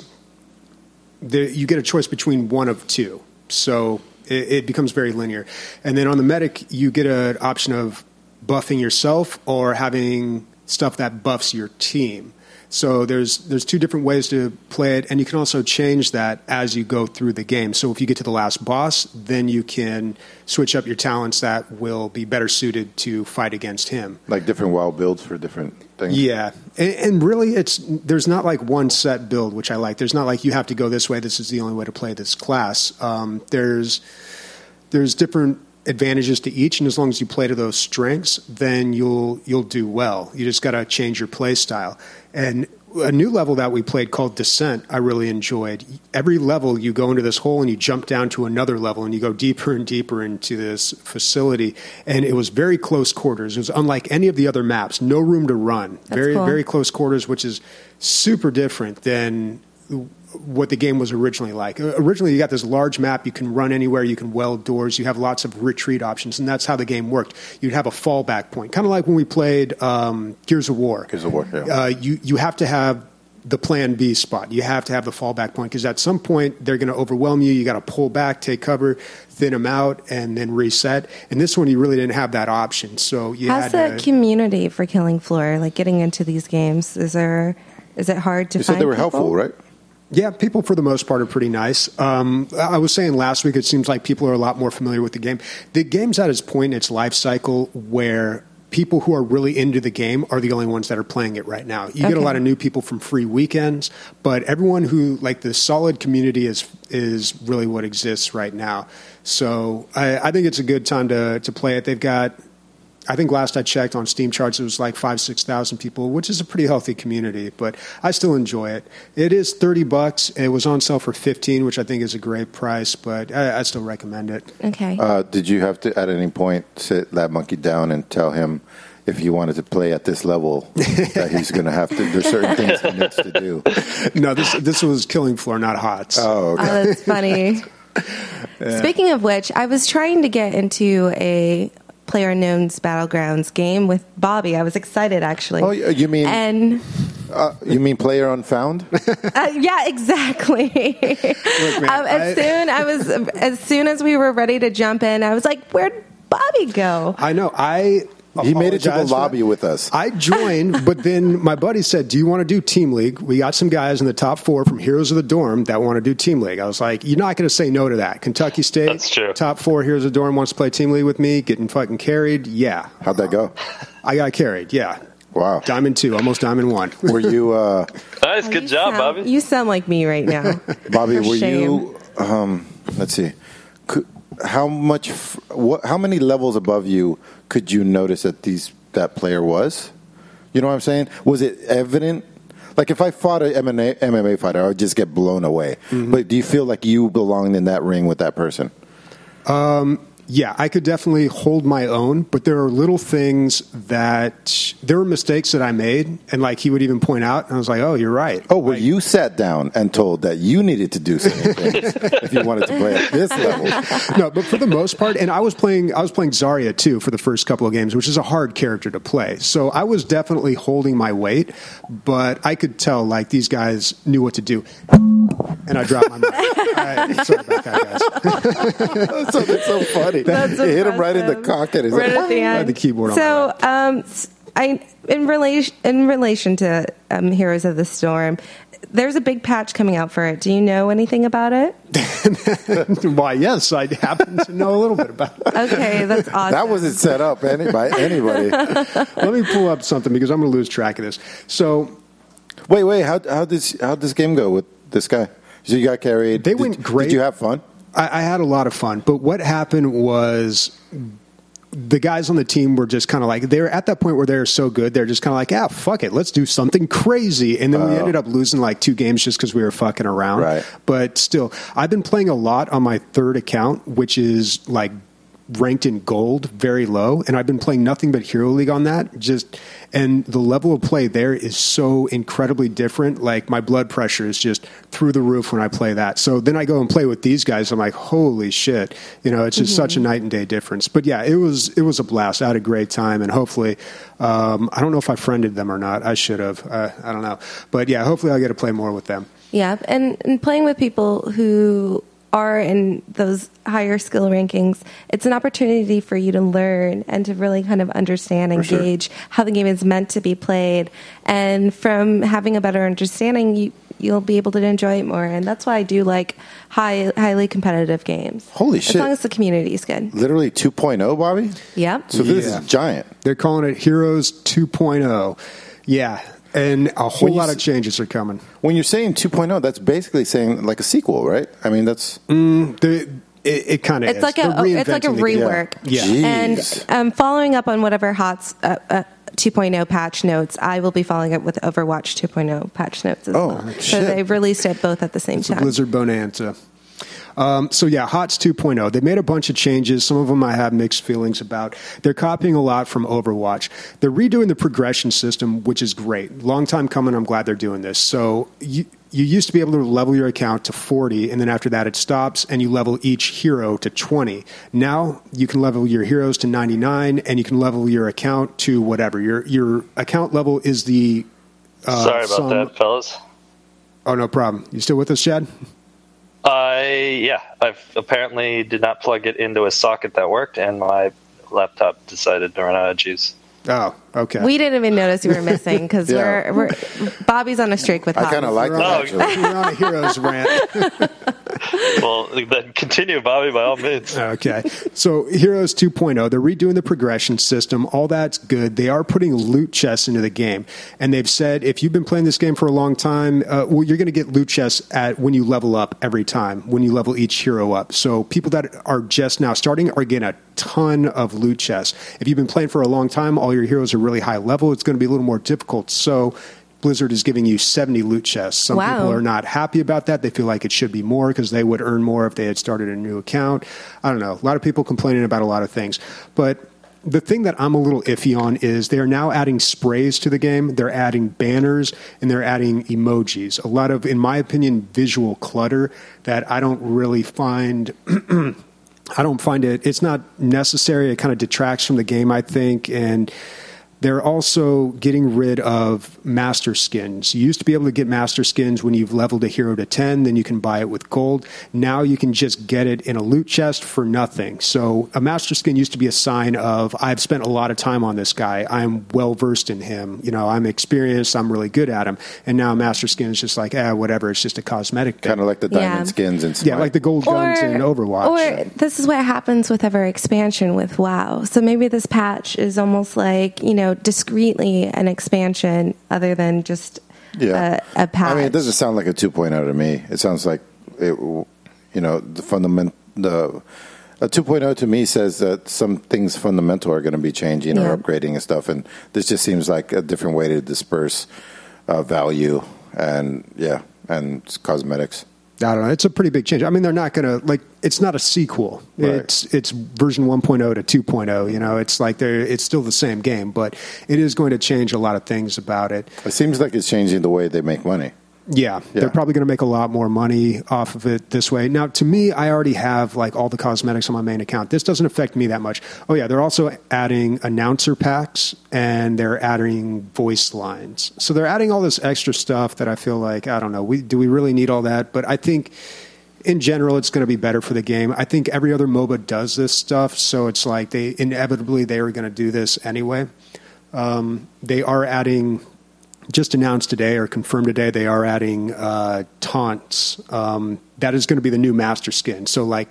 you get a choice between one of 2. So it becomes very linear. And then on the medic, you get an option of buffing yourself or having stuff that buffs your team. So there's 2 different ways to play it, and you can also change that as you go through the game. So if you get to the last boss, then you can switch up your talents that will be better suited to fight against him. Like different wild builds for different things. Yeah, and really, there's not like one set build, which I like. There's not like you have to go this way. This is the only way to play this class. There's different advantages to each, and as long as you play to those strengths, then you'll do well. You just got to change your play style. And a new level that we played called Descent, I really enjoyed. Every level, you go into this hole and you jump down to another level, and you go deeper and deeper into this facility. And it was very close quarters. It was unlike any of the other maps. No room to run. That's cool. Very close quarters, which is super different than what the game was originally like. Originally, you got this large map. You can run anywhere. You can weld doors. You have lots of retreat options, and that's how the game worked. You'd have a fallback point, kind of like when we played Gears of War. Gears of War, yeah. You have to have the plan B spot. You have to have the fallback point because at some point they're going to overwhelm you. You got to pull back, take cover, thin them out, and then reset. And this one, you really didn't have that option. So you How's the community for Killing Floor? Like getting into these games, is it hard to You find said they were people? helpful, right? Yeah, people for the most part are pretty nice. I was saying last week, it seems like people are a lot more familiar with the game. The game's at its point in its life cycle where people who are really into the game are the only ones that are playing it right now. You get a lot of new people from free weekends, but everyone who, like, the solid community is really what exists right now. So I think it's a good time to play it. They've got, I think last I checked on Steam charts, it was like 5,000-6,000 people, which is a pretty healthy community, but I still enjoy it. It is $30. It was on sale for $15, which I think is a great price, but I still recommend it. Okay. Did you have to, at any point, sit Lab Monkey down and tell him if he wanted to play at this level that he's going to have to, there's certain things he needs to do? No, this was Killing Floor, not HOTS. Oh, okay. Oh, that's funny. Yeah. Speaking of which, I was trying to get into a PlayerUnknown's Battlegrounds game with Bobby. I was excited, actually. Oh, you mean you mean Player Unfound? Yeah, exactly. Look, man, as soon as we were ready to jump in, I was like, "Where'd Bobby go?" I know. He made it to the lobby with us. I joined, but then my buddy said, "Do you want to do Team League?" We got some guys in the top 4 from Heroes of the Dorm that want to do Team League. I was like, "You're not going to say no to that." Kentucky State, That's true. top 4 Heroes of the Dorm wants to play Team League with me, getting fucking carried. Yeah. How'd that go? I got carried, yeah. Wow. Diamond 2, almost Diamond 1. Were you, Nice, good job, Bobby. You sound like me right now. Bobby, For were shame. you, let's see, how many levels above you could you notice that player was? You know what I'm saying? Was it evident? Like if I fought an MMA fighter, I would just get blown away. But do you feel like you belonged in that ring with that person? Yeah, I could definitely hold my own, but there are little things that there were mistakes that I made, and like he would even point out, and I was like, "Oh, you're right." Oh, well, you sat down and told that you needed to do certain things if you wanted to play at this level. No, but for the most part, and I was playing Zarya too for the first couple of games, which is a hard character to play. So I was definitely holding my weight, but I could tell like these guys knew what to do. And I dropped my mic. Sorry about that, guys. So that's so funny. That's you hit him right in the cock, and he's right like, at the end. I had the keyboard on. So, in relation to Heroes of the Storm, there's a big patch coming out for it. Do you know anything about it? Why, yes, I happen to know a little bit about it. Okay, that's awesome. that wasn't set up by anybody. Let me pull up something because I'm going to lose track of this. So, Wait, how'd this game go with this guy? So you got carried. They went great. Did you have fun? I had a lot of fun, but what happened was the guys on the team were just kind of like, they're at that point where they're so good, they're just kind of like, fuck it, let's do something crazy. And then we ended up losing like 2 games just because we were fucking around. Right. But still, I've been playing a lot on my third account, which is like ranked in gold, very low, and I've been playing nothing but Hero League on that. And the level of play there is so incredibly different. Like my blood pressure is just through the roof when I play that. So then I go and play with these guys. I'm like, holy shit! It's just such a night and day difference. But yeah, it was a blast. I had a great time, and hopefully, I don't know if I friended them or not. I should have. I don't know, but yeah, hopefully I'll get to play more with them. Yeah, and playing with people who are in those higher skill rankings, it's an opportunity for you to learn and to really kind of understand and gauge how the game is meant to be played. And from having a better understanding, you'll be able to enjoy it more. And that's why I do like highly competitive games. Holy shit. As long as the community is good. Literally 2.0, Bobby? Yep. So this is giant. They're calling it Heroes 2.0. Yeah. And a whole lot of changes are coming. When you're saying 2.0, that's basically saying like a sequel, right? I mean, that's... It kind of is. It's like a rework. Yeah. Jeez. And following up on whatever HOTS 2.0 patch notes, I will be following up with Overwatch 2.0 patch notes as well. Shit. So they've released it both at the same time. Blizzard Bonanza. So yeah, HOTS 2.0. They made a bunch of changes. Some of them I have mixed feelings about. They're copying a lot from Overwatch. They're redoing the progression system, which is great. Long time coming. I'm glad they're doing this. So you used to be able to level your account to 40, and then after that it stops, and you level each hero to 20. Now you can level your heroes to 99, and you can level your account to whatever. Your account level is the... Sorry about that, fellas. Oh, no problem. You still with us, Chad? Yeah, I've apparently did not plug it into a socket that worked, and my laptop decided to run out of juice. Oh, okay. We didn't even notice you were missing because we're Bobby's on a streak with I kind of like that, actually. We're on a hero's rant. Well, then continue, Bobby, by all means. Okay. So Heroes 2.0, they're redoing the progression system. All that's good. They are putting loot chests into the game. And they've said if you've been playing this game for a long time, you're going to get loot chests when you level up every time, when you level each hero up. So people that are just now starting are getting a ton of loot chests. If you've been playing for a long time, all your heroes are really high level. It's going to be a little more difficult. So Blizzard is giving you 70 loot chests. Some people are not happy about that. They feel like it should be more because they would earn more if they had started a new account. I don't know. A lot of people complaining about a lot of things. But the thing that I'm a little iffy on is they're now adding sprays to the game. They're adding banners, and they're adding emojis. A lot of, in my opinion, visual clutter that I don't really find... I don't find it... It's not necessary. It kind of detracts from the game, I think, and... They're also getting rid of master skins. You used to be able to get master skins when you've leveled a hero to 10, then you can buy it with gold. Now you can just get it in a loot chest for nothing. So a master skin used to be a sign of, I've spent a lot of time on this guy. I'm well-versed in him. I'm experienced. I'm really good at him. And now a master skin is just like, whatever. It's just a cosmetic thing. Kind of like the diamond skins and stuff. Yeah, like the gold guns in Overwatch. Or this is what happens with every expansion with WoW. So maybe this patch is almost like, discreetly an expansion other than just a patch. I mean, it doesn't sound like a 2.0 to me. It sounds like the a 2.0 to me says that some things fundamental are going to be changing or upgrading and stuff, and this just seems like a different way to disperse value and cosmetics. I don't know. It's a pretty big change. I mean, they're not going to it's not a sequel. Right. It's version 1.0 to 2.0. You know, it's like it's still the same game, but it is going to change a lot of things about it. It seems like it's changing the way they make money. Yeah, they're probably going to make a lot more money off of it this way. Now, to me, I already have like all the cosmetics on my main account. This doesn't affect me that much. Oh yeah, they're also adding announcer packs and they're adding voice lines. So they're adding all this extra stuff that I feel like, I don't know, do we really need all that? But I think in general, it's going to be better for the game. I think every other MOBA does this stuff, so it's like they are going to do this anyway. They are adding. Just announced today or confirmed today, they are adding taunts. That is going to be the new master skin. So like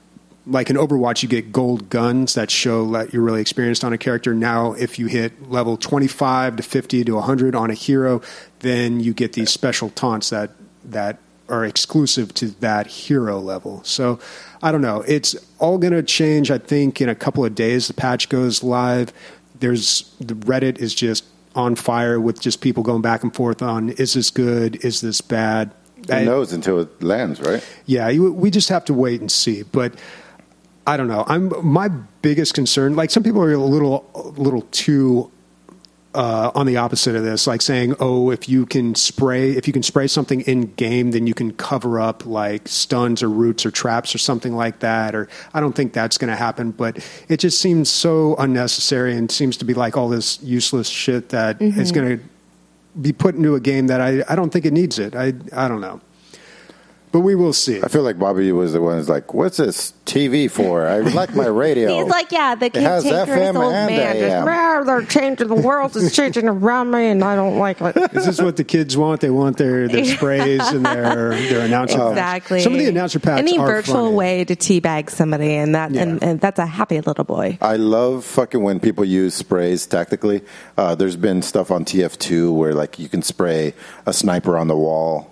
in Overwatch, you get gold guns that show that you're really experienced on a character. Now, if you hit level 25 to 50 to 100 on a hero, then you get these special taunts that are exclusive to that hero level. So I don't know. It's all going to change, I think, in a couple of days. The patch goes live. The Reddit is just on fire with just people going back and forth on, is this good? Is this bad? Who knows until it lands, right? Yeah, we just have to wait and see. But I don't know. My biggest concern, like some people are a little too on the opposite of this, like saying, oh, if you can spray something in game, then you can cover up like stuns or roots or traps or something like that. Or I don't think that's going to happen, but it just seems so unnecessary and seems to be like all this useless shit that is going to be put into a game that I don't think it needs it. I don't know. But we will see. I feel like Bobby was the one who's like, what's this TV for? I like my radio. He's like, yeah, the cantankerous old man. They're changing the world. Is changing around me, and I don't like it. Is this what the kids want? They want their sprays and their announcer packs. Exactly. Some of the announcer packs Any are virtual funny. way to teabag somebody, and that's a happy little boy. I love fucking when people use sprays tactically. There's been stuff on TF2 where like you can spray a sniper on the wall.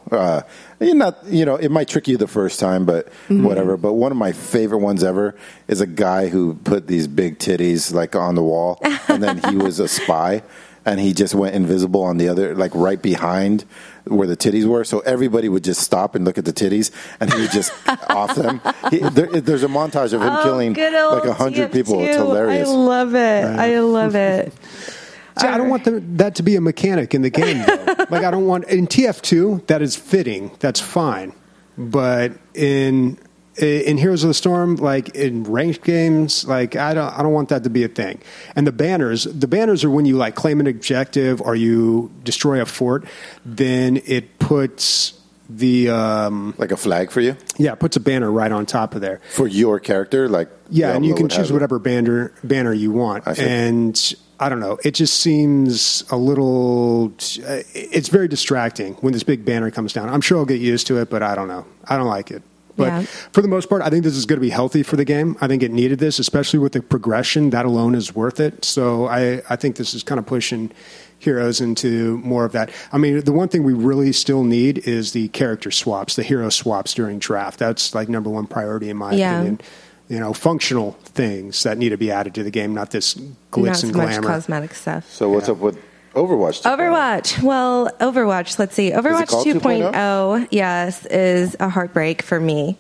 It might trick you the first time, but whatever. But one of my favorite ones ever is a guy who put these big titties like on the wall, and then he was a spy, and he just went invisible on the other, like right behind where the titties were. So everybody would just stop and look at the titties, and he would just off them. There's a montage of him killing like 100 people. It's hilarious. I love it. Right. I love it. See, I don't want that to be a mechanic in the game, though. Like, I don't want in TF2 that is fitting. That's fine, but in Heroes of the Storm, like in ranked games, like I don't want that to be a thing. And the banners are when you like claim an objective or you destroy a fort, then it puts the like a flag for you. Yeah, it puts a banner right on top of there for your character. Like and you can choose whatever banner you want. And I don't know. It just seems a little. It's very distracting when this big banner comes down. I'm sure I'll get used to it, but I don't know. I don't like it. But for the most part, I think this is going to be healthy for the game. I think it needed this, especially with the progression. That alone is worth it. So I think this is kind of pushing Heroes into more of that. I mean, the one thing we really still need is the character swaps, the hero swaps during draft. That's like number one priority in my opinion. Functional things that need to be added to the game, not this glitz and glamour. Not so much cosmetic stuff. So what's up with Overwatch 2.0? Overwatch. Well, Overwatch, let's see. Overwatch 2.0, yes, is a heartbreak for me.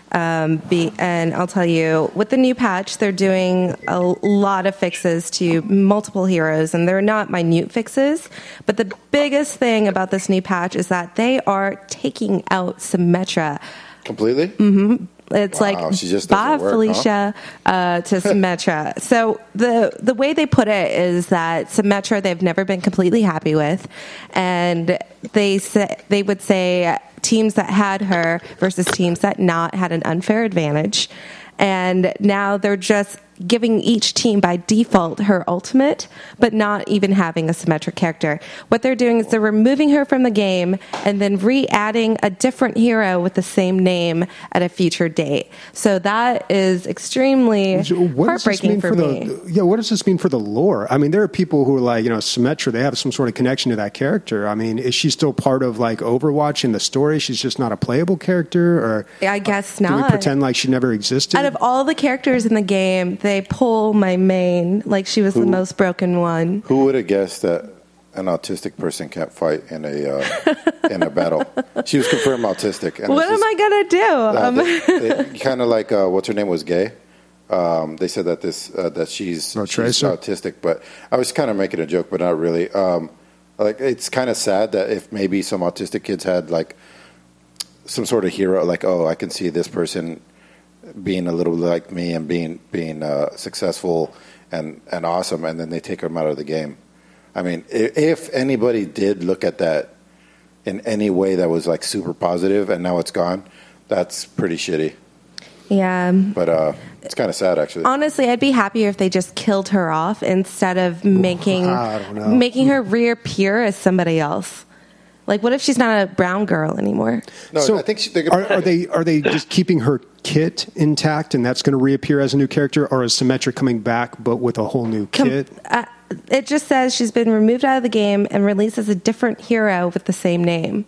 And I'll tell you, with the new patch, they're doing a lot of fixes to multiple heroes, and they're not minute fixes. But the biggest thing about this new patch is that they are taking out Symmetra. Completely? Mm-hmm. It's like Bob Felicia to Symmetra. So the way they put it is that Symmetra they've never been completely happy with, and they would say teams that had her versus teams that not had an unfair advantage, and now they're just giving each team by default her ultimate, but not even having a Symmetra character. What they're doing is they're removing her from the game and then re-adding a different hero with the same name at a future date. So that is extremely heartbreaking for me. What does this mean for the lore? I mean, there are people who are like, Symmetra, they have some sort of connection to that character. I mean, is she still part of like Overwatch in the story? She's just not a playable character? Or I guess not. Do we pretend like she never existed? Out of all the characters in the game, they pull my main, like she was the most broken one. Who would have guessed that an autistic person can't fight in a battle. She was confirmed autistic. And what am I gonna do? Kind of like what's her name was gay. They said that she's autistic, but I was kind of making a joke, but not really. Like it's kind of sad that if maybe some autistic kids had like some sort of hero, like I can see this person being a little like me and being successful and awesome, and then they take them out of the game. I mean, if anybody did look at that in any way that was like super positive and now it's gone, that's pretty shitty. Yeah. But it's kind of sad, actually. Honestly, I'd be happier if they just killed her off instead of making her reappear as somebody else. Like, what if she's not a brown girl anymore? No, so I think are they just keeping her kit intact, and that's going to reappear as a new character, or is Symmetra coming back but with a whole new kit? It just says she's been removed out of the game and released as a different hero with the same name.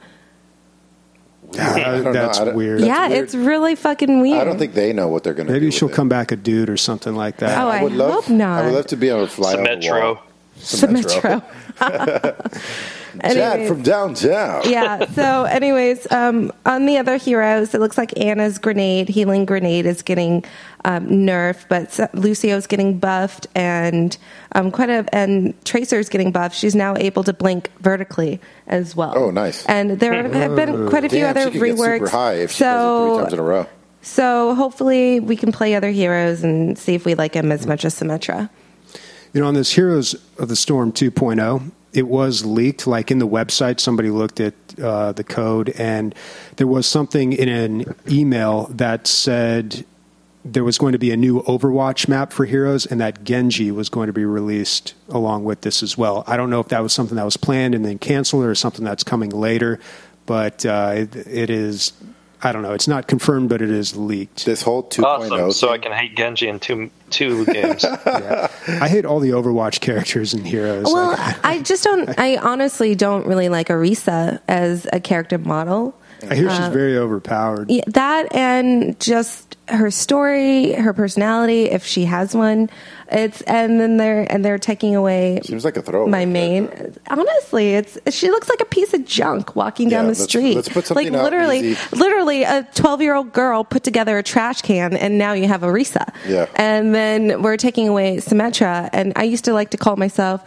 That's weird. Yeah, it's really fucking weird. I don't think they know what they're going to do. Maybe she'll come back a dude or something like that. Oh, I hope not. I would love to be able to fly on the wall. Symmetro. Chad from downtown. Yeah. So, anyways, on the other heroes, it looks like Anna's healing grenade, is getting nerfed, but Lucio's getting buffed, and and Tracer's getting buffed. She's now able to blink vertically as well. Oh, nice. And there have been quite a few other she reworks. Get super high if she does it 3 times in a row. So hopefully we can play other heroes and see if we like them as much as Symmetra. You know, on this Heroes of the Storm 2.0, it was leaked. Like in the website, somebody looked at the code, and there was something in an email that said there was going to be a new Overwatch map for Heroes, and that Genji was going to be released along with this as well. I don't know if that was something that was planned and then canceled or something that's coming later, but it is... I don't know. It's not confirmed, but it is leaked. This whole 2.0. Awesome. So I can hate Genji in two games. Yeah. I hate all the Overwatch characters and heroes. Well, I honestly don't really like Orisa as a character model. I hear she's very overpowered. Yeah, that and just her story, her personality, if she has one. They're taking away. Seems like a throwaway. My main, honestly, she looks like a piece of junk walking down the street. Let's put something like literally a 12-year-old girl put together a trash can, and now you have Orisa. Yeah. And then we're taking away Symmetra, and I used to like to call myself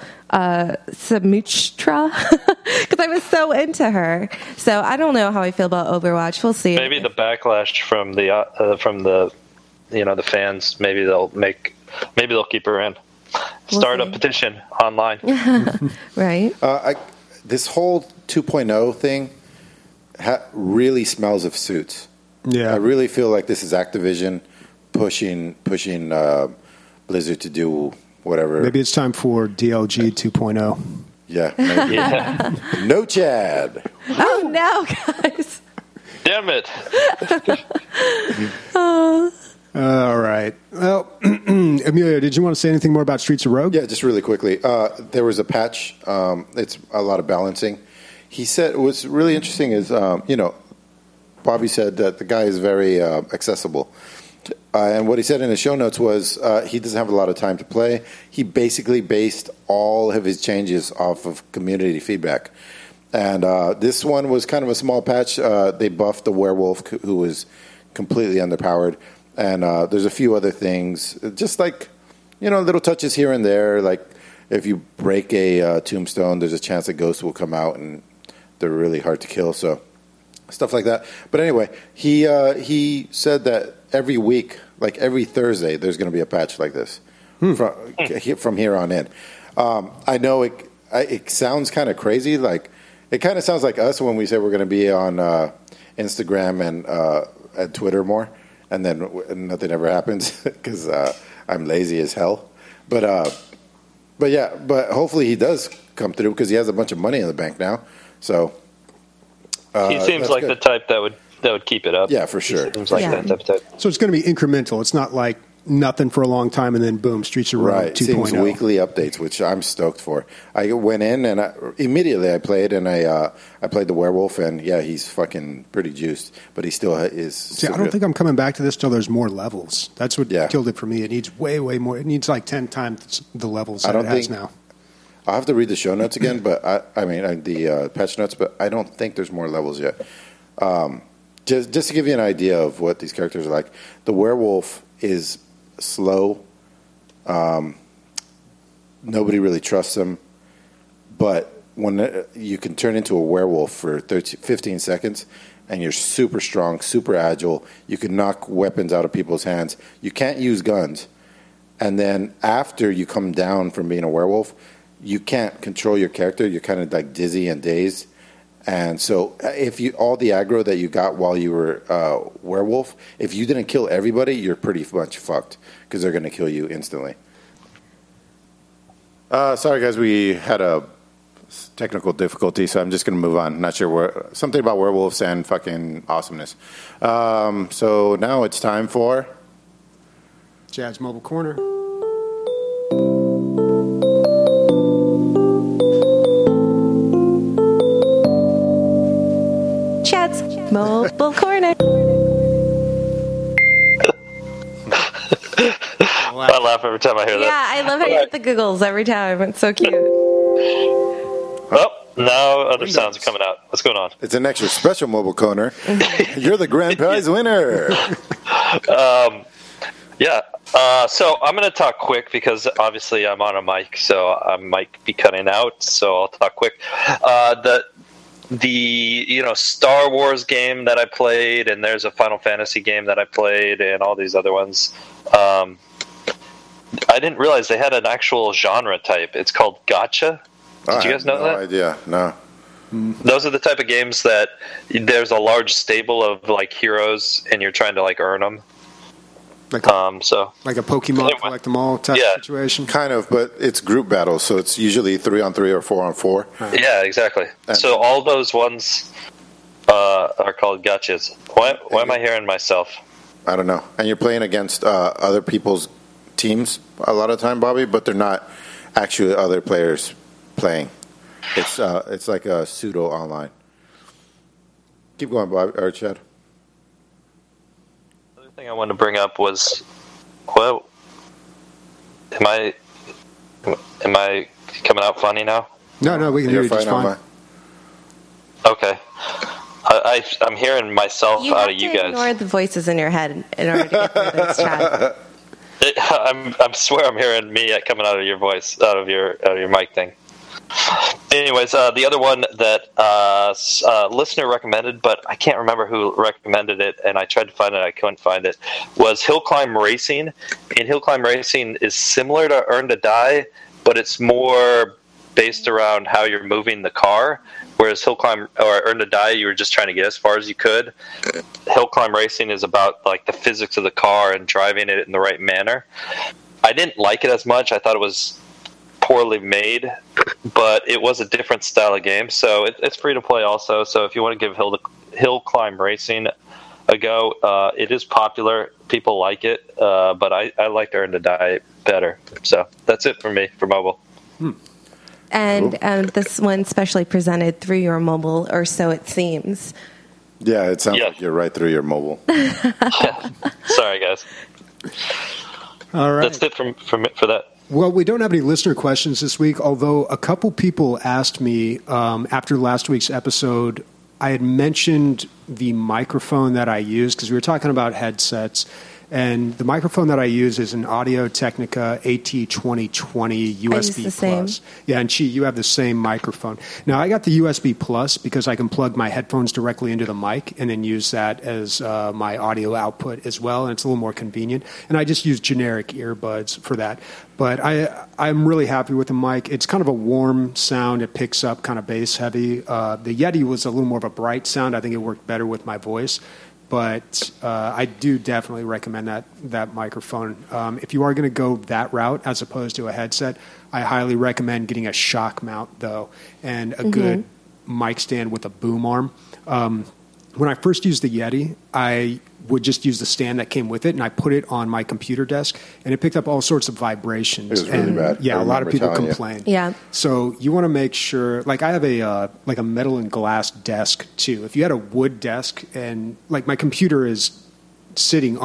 Symmetra because I was so into her. So I don't know how I feel about Overwatch. We'll see. Maybe the backlash from the the fans. Maybe they'll keep her in. Start a petition online. Right. This whole 2.0 thing really smells of Suits. Yeah. I really feel like this is Activision pushing Blizzard to do whatever. Maybe it's time for DLG 2.0. Yeah. Maybe. Yeah. No Chad. Oh no, guys. Damn it. All right. Well, Emilio, did you want to say anything more about Streets of Rogue? Yeah, just really quickly. There was a patch. It's a lot of balancing. He said what's really interesting is, Bobby said that the guy is very accessible. And what he said in his show notes was he doesn't have a lot of time to play. He basically based all of his changes off of community feedback. And this one was kind of a small patch. They buffed the werewolf, who was completely underpowered. And there's a few other things, just like, little touches here and there. Like if you break a tombstone, there's a chance a ghost will come out, and they're really hard to kill. So stuff like that. But anyway, he said that every week, like every Thursday, there's going to be a patch like this from here on in. I know it sounds kind of crazy. Like it kind of sounds like us when we say we're going to be on Instagram and Twitter more. And then nothing ever happens because I'm lazy as hell. But hopefully he does come through because he has a bunch of money in the bank now. So he seems like the type that would keep it up. Yeah, for sure. He seems like that type of type. So it's going to be incremental. It's not like nothing for a long time and then boom, Streets of Rogue 2.0. Seems weekly updates, which I'm stoked for. I went in and immediately I played, and I played the werewolf, and yeah, he's fucking pretty juiced, but he still is. See, I don't think I'm coming back to this till there's more levels. That's what killed it for me. It needs way more. It needs like 10 times the levels that it has now. I'll have to read the show notes again, but the patch notes, but I don't think there's more levels yet. Just to give you an idea of what these characters are like, the werewolf is slow. Nobody really trusts him, but when you can turn into a werewolf for 15 seconds, and you're super strong, super agile, you can knock weapons out of people's hands. You can't use guns. And then after you come down from being a werewolf, you can't control your character. You're kind of like dizzy and dazed. And so all the aggro that you got while you were werewolf, if you didn't kill everybody, you're pretty much fucked because they're going to kill you instantly. Sorry, guys, we had a technical difficulty, so I'm just going to move on. Not sure something about werewolves and fucking awesomeness. So now it's time for Chad's Mobile Corner. Chad's Mobile Corner. I laugh every time I hear that. Yeah, I love how you get the giggles every time. It's so cute. Oh, now other sounds are coming out. What's going on? It's an extra special Mobile Corner. You're the grand prize winner. Yeah. So I'm going to talk quick because obviously I'm on a mic, so I might be cutting out. So I'll talk quick. The Star Wars game that I played, and there's a Final Fantasy game that I played, and all these other ones. I didn't realize they had an actual genre type. It's called gacha. Did you guys know that? No idea. No. Those are the type of games that there's a large stable of like heroes, and you're trying to like earn them. Like a Pokemon collect them all type situation? Kind of, but it's group battles, so it's usually 3-on-3 or 4-on-4. Yeah, exactly. So all those ones are called gachas. Why am I hearing myself? I don't know. And you're playing against other people's teams a lot of the time, Bobby, but they're not actually other players playing. It's like a pseudo online. Keep going, Bobby or Chad. The other thing I wanted to bring up was, well, am I coming out funny now? No, we can hear you just fine. Okay. I'm hearing myself out of you guys. You have to ignore the voices in your head in order to get through this, Chad. I swear I'm hearing me coming out of your voice, out of your mic thing. Anyways, the other one that a listener recommended, but I can't remember who recommended it, and I tried to find it, I couldn't find it, was Hill Climb Racing. And Hill Climb Racing is similar to Earn to Die, but it's more based around how you're moving the car. Whereas Hill Climb or Earn to Die, you were just trying to get as far as you could. Hill Climb Racing is about like the physics of the car and driving it in the right manner. I didn't like it as much. I thought it was poorly made, but it was a different style of game. So it's free to play also. So if you want to give Hill Climb Racing a go, it is popular. People like it, but I liked Earn to Die better. So that's it for me for mobile. And this one specially presented through your mobile, or so it seems. Yeah, it sounds like you're right through your mobile. Sorry, guys. All right. That's it for that. Well, we don't have any listener questions this week, although a couple people asked me after last week's episode. I had mentioned the microphone that I use because we were talking about headsets. And the microphone that I use is an Audio-Technica AT2020 USB Plus. Yeah, and Chi, you have the same microphone. Now, I got the USB Plus because I can plug my headphones directly into the mic and then use that as my audio output as well, and it's a little more convenient. And I just use generic earbuds for that. But I'm really happy with the mic. It's kind of a warm sound. It picks up kind of bass heavy. The Yeti was a little more of a bright sound. I think it worked better with my voice. But I do definitely recommend that microphone. If you are going to go that route as opposed to a headset, I highly recommend getting a shock mount, though, and a good mic stand with a boom arm. When I first used the Yeti, I would just use the stand that came with it, and I put it on my computer desk, and it picked up all sorts of vibrations. It was really bad. Yeah, a lot of people complain. Yeah. So you want to make sure, like I have a metal and glass desk too. If you had a wood desk, and like my computer is sitting on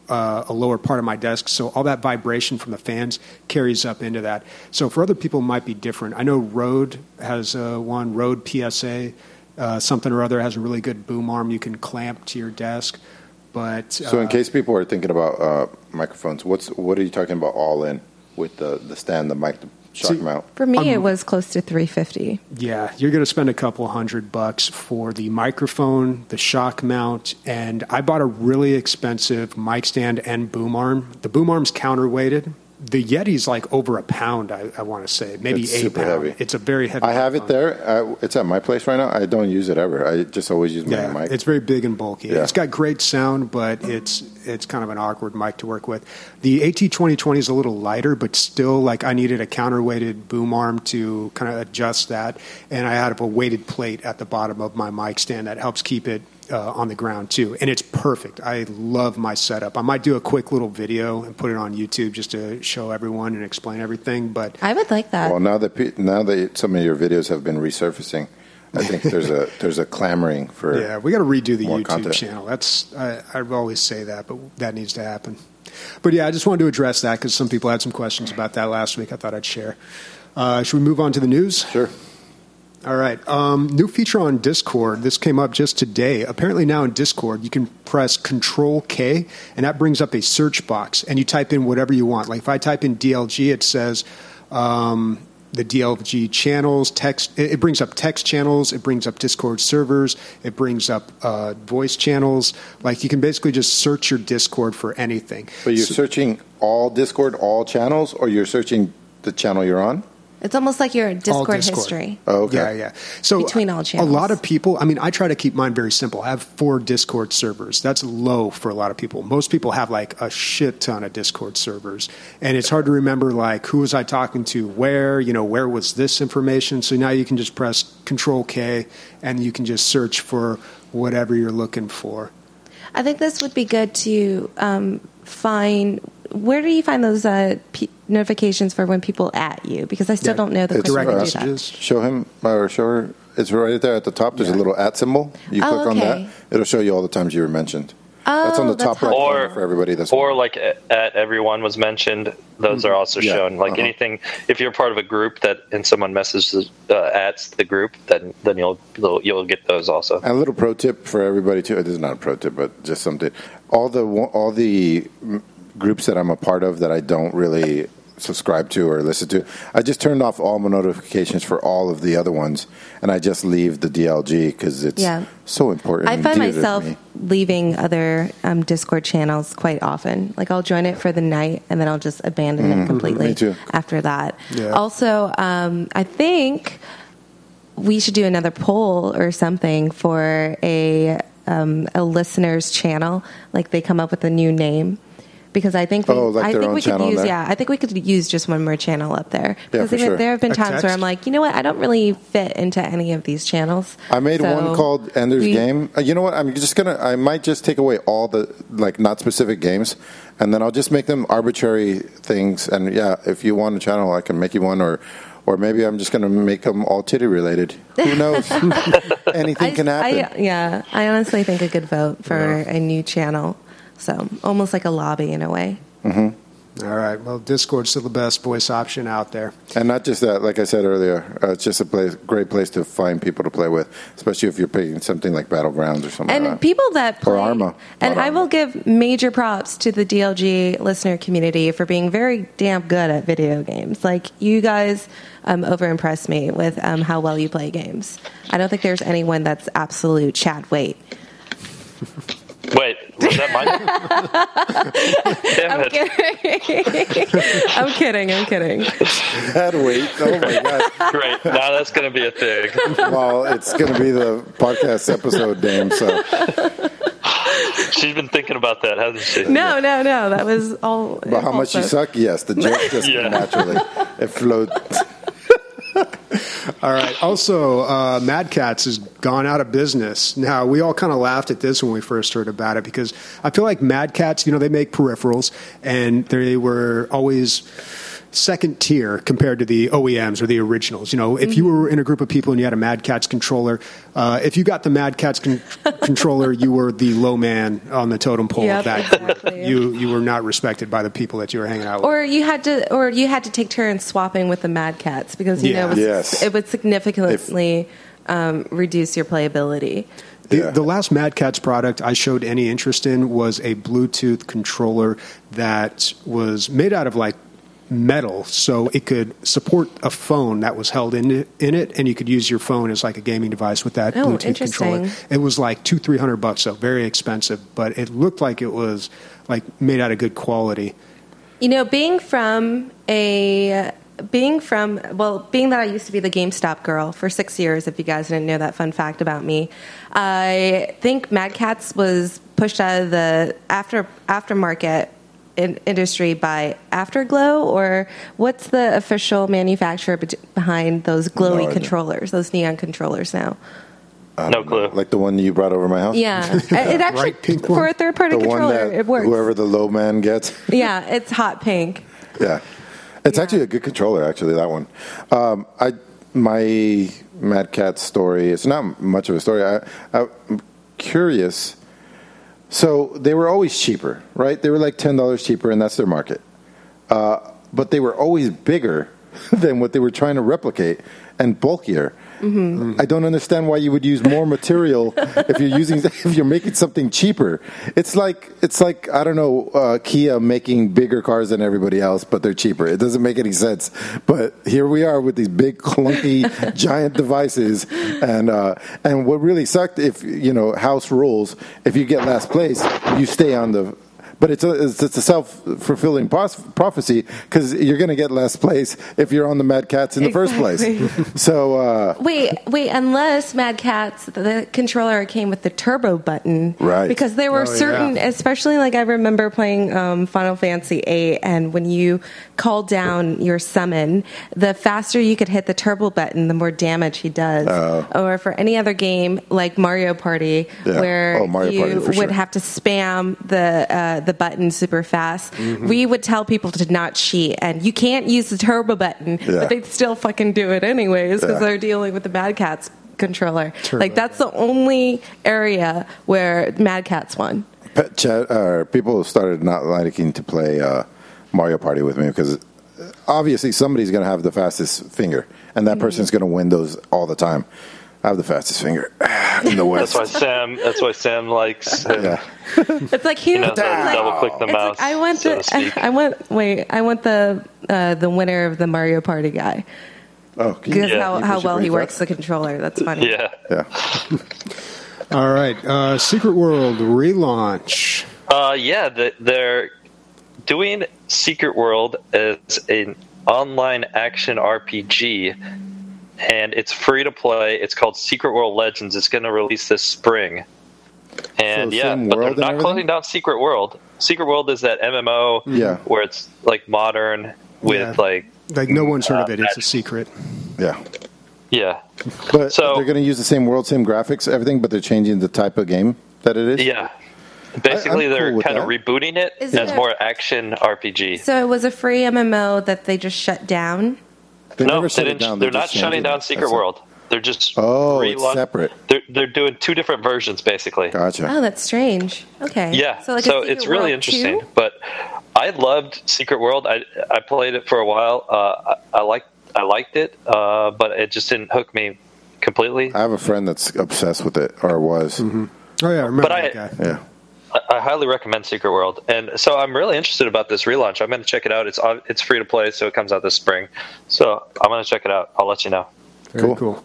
a lower part of my desk, so all that vibration from the fans carries up into that. So for other people, it might be different. I know Rode has one, Rode PSA, something or other, has a really good boom arm you can clamp to your desk. But so in case people are thinking about microphones, what are you talking about all in with the stand, the mic, the shock mount? For me, it was close to $350. Yeah, you're going to spend a couple $100 for the microphone, the shock mount, and I bought a really expensive mic stand and boom arm. The boom arm's counterweighted. The Yeti's like over a pound, I want to say, maybe It's 8 super pounds. heavy. It's a very heavy. I have it microphone. there. It's at my place right now. I don't use it ever. I just always use my mic. It's very big and bulky. Yeah. It's got great sound, but it's kind of an awkward mic to work with. The AT2020 is a little lighter, but still, like, I needed a counterweighted boom arm to kind of adjust that, and I had a weighted plate at the bottom of my mic stand that helps keep it on the ground too, and it's perfect. I love my setup. I might do a quick little video and put it on YouTube just to show everyone and explain everything. But I would like that. Well, now that some of your videos have been resurfacing, I think there's a clamoring for. Yeah, we got to redo the more YouTube content. channel. That's I always say that, but that needs to happen. But yeah, I just wanted to address that because some people had some questions about that last week. I thought I'd share. Should we move on to the news? Sure. All right. New feature on Discord. This came up just today. Apparently now in Discord, you can press Control-K, and that brings up a search box, and you type in whatever you want. Like if I type in DLG, it says the DLG channels, text. It brings up text channels. It brings up Discord servers. It brings up voice channels. Like you can basically just search your Discord for anything. But you're searching all Discord, all channels, or you're searching the channel you're on? It's almost like your Discord Discord. history. Oh, okay. Yeah. So Between all channels. A lot of people, I mean, I try to keep mine very simple. I have 4 Discord servers. That's low for a lot of people. Most people have like a shit ton of Discord servers. And it's hard to remember like who was I talking to, where was this information. So now you can just press Control-K and you can just search for whatever you're looking for. I think this would be good to find. Where do you find those notifications for when people at you? Because I still don't know the It's quick way to do messages. that. Show him or show her. It's right there at the top. There's a little @ symbol. You click on okay. that. It'll show you all the times you were mentioned. That's on the top right corner for everybody. Or like at everyone was mentioned. Those are also Yeah. shown. Like anything, if you're part of a group and someone messages at the group, then you'll get those also. And a little pro tip for everybody too. It is not a pro tip, but just something. All the groups that I'm a part of that I don't really subscribe to or listen to, I just turned off all my notifications for all of the other ones, and I just leave the DLG because it's so important. I and find dear to myself me. leaving other Discord channels quite often. Like I'll join it for the night and then I'll just abandon it completely Me too. after that. Yeah. Also, I think we should do another poll or something for a listener's channel. Like they come up with a new name. Because I think like their own we could channel use there? I think we could use just one more channel up there. Yeah, Because for sure. there have been A times where text? I'm like, you know what, I don't really fit into any of these channels. I made So one called Ender's Game. You know what? I might just take away all the not specific games, and then I'll just make them arbitrary things. And yeah, if you want a channel, I can make you one, or maybe I'm just going to make them all titty related. Who knows? Anything can happen. I honestly think a good vote for a new channel. So almost like a lobby in a way. Mm-hmm. All right. Well, Discord's still the best voice option out there. And not just that, like I said earlier, it's just a great place to find people to play with, especially if you're picking something like Battlegrounds or something And like that. people that play, Or Arma. And I will give major props to the DLG listener community for being very damn good at video games. Like, you guys over-impressed me with how well you play games. I don't think there's anyone that's absolute Chad Wait. Wait, was that mine? Damn it. I'm kidding. Chad Wait. Oh my God. Great. Now that's going to be a thing. Well, it's going to be the podcast episode, Dame. So She's been thinking about that, hasn't she? No. That was all. But how much you suck? Yes, the joke just Yeah. naturally it flowed. All right. Also, Mad Catz has gone out of business. Now, we all kind of laughed at this when we first heard about it because I feel like Mad Catz, they make peripherals, and they were always second tier compared to the OEMs or the originals. You know, if you were in a group of people and you had a Mad Catz controller, if you got the Mad Catz controller, you were the low man on the totem pole. Yep, Of that. exactly. You were not respected by the people that you were hanging out with. Or you had to take turns swapping with the Mad Catz because it would significantly reduce your playability. The last Mad Catz product I showed any interest in was a Bluetooth controller that was made out of like metal, so it could support a phone that was held in it, and you could use your phone as like a gaming device with that Bluetooth controller. It was like $200-300, so very expensive, but it looked like it was like made out of good quality. You know, being that I used to be the GameStop girl for 6 years, if you guys didn't know that fun fact about me, I think Mad Catz was pushed out of the aftermarket industry by Afterglow, or what's the official manufacturer behind those glowy controllers, those neon controllers now? No clue. Like the one you brought over my house? Yeah. It actually, for a third-party the controller, one that it works. Whoever the low man gets. Yeah, it's hot pink. Yeah. It's actually a good controller, actually, that one. My Mad Catz story, it's not much of a story. I'm curious. So they were always cheaper, right? They were like $10 cheaper, and that's their market. But they were always bigger than what they were trying to replicate and bulkier. I don't understand why you would use more material if you're making something cheaper. It's like I don't know, Kia making bigger cars than everybody else, but they're cheaper. It doesn't make any sense. But here we are with these big clunky giant devices, and what really sucked, if you know house rules, if you get last place, you stay on the. But it's a self-fulfilling prophecy, because you're going to get last place if you're on the Mad Catz in the first place. So wait, unless Mad Catz, the controller came with the turbo button, right? Because there were especially like I remember playing Final Fantasy VIII, and when you called down your summon, the faster you could hit the turbo button, the more damage he does. Or for any other game like Mario Party, where you would have to spam the button super fast. We would tell people to not cheat, and you can't use the turbo button, but they'd still fucking do it anyways because they're dealing with the Mad Catz controller. Like that's the only area where Mad Catz won. People started not liking to play Mario Party with me because obviously somebody's going to have the fastest finger, and that person's going to win those all the time. I have the fastest finger in the West. That's why Sam likes. It's like he double click the mouse. Like, I want the winner of the Mario Party guy. Oh, because how well he works the controller. That's funny. Yeah. All right, Secret World relaunch. They're doing Secret World as an online action RPG. And it's free to play. It's called Secret World Legends. It's going to release this spring. And but they're not closing down Secret World. Secret World is that MMO where it's like modern with like no one's heard of it. It's a secret. Yeah. But they're going to use the same world, same graphics, everything, but they're changing the type of game that it is? Yeah. Basically, they're kind of rebooting it as more action RPG. So it was a free MMO that they just shut down? They didn't. They're not shutting down Secret World. They're just it's separate. They're doing two different versions, basically. Gotcha. Oh, that's strange. Okay. Yeah. So it's really interesting. But I loved Secret World. I played it for a while. I liked it, but it just didn't hook me completely. I have a friend that's obsessed with it, or was. Mm-hmm. Oh yeah, I remember that guy. Yeah. I highly recommend Secret World, and so I'm really interested about this relaunch. I'm going to check it out. It's free to play, so it comes out this spring. So I'm going to check it out. I'll let you know. Very cool.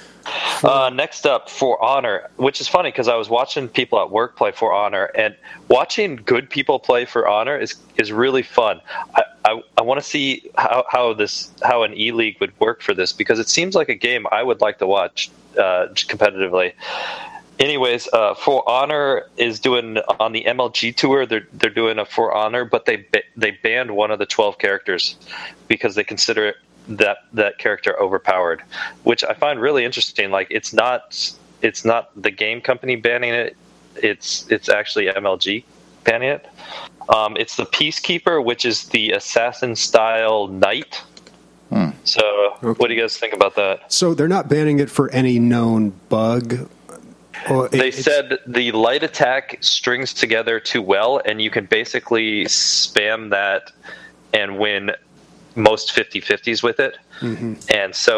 Next up, For Honor, which is funny because I was watching people at work play For Honor, and watching good people play For Honor is really fun. I want to see how an E-League would work for this, because it seems like a game I would like to watch competitively. Anyways, For Honor is doing on the MLG tour. They're doing a For Honor, but they banned one of the 12 characters because they consider that character overpowered, which I find really interesting. Like it's not the game company banning it. It's actually MLG banning it. It's the Peacekeeper, which is the assassin-style knight. So, What do you guys think about that? So they're not banning it for any known bug? They said the light attack strings together too well, and you can basically spam that and win most 50-50s with it. And so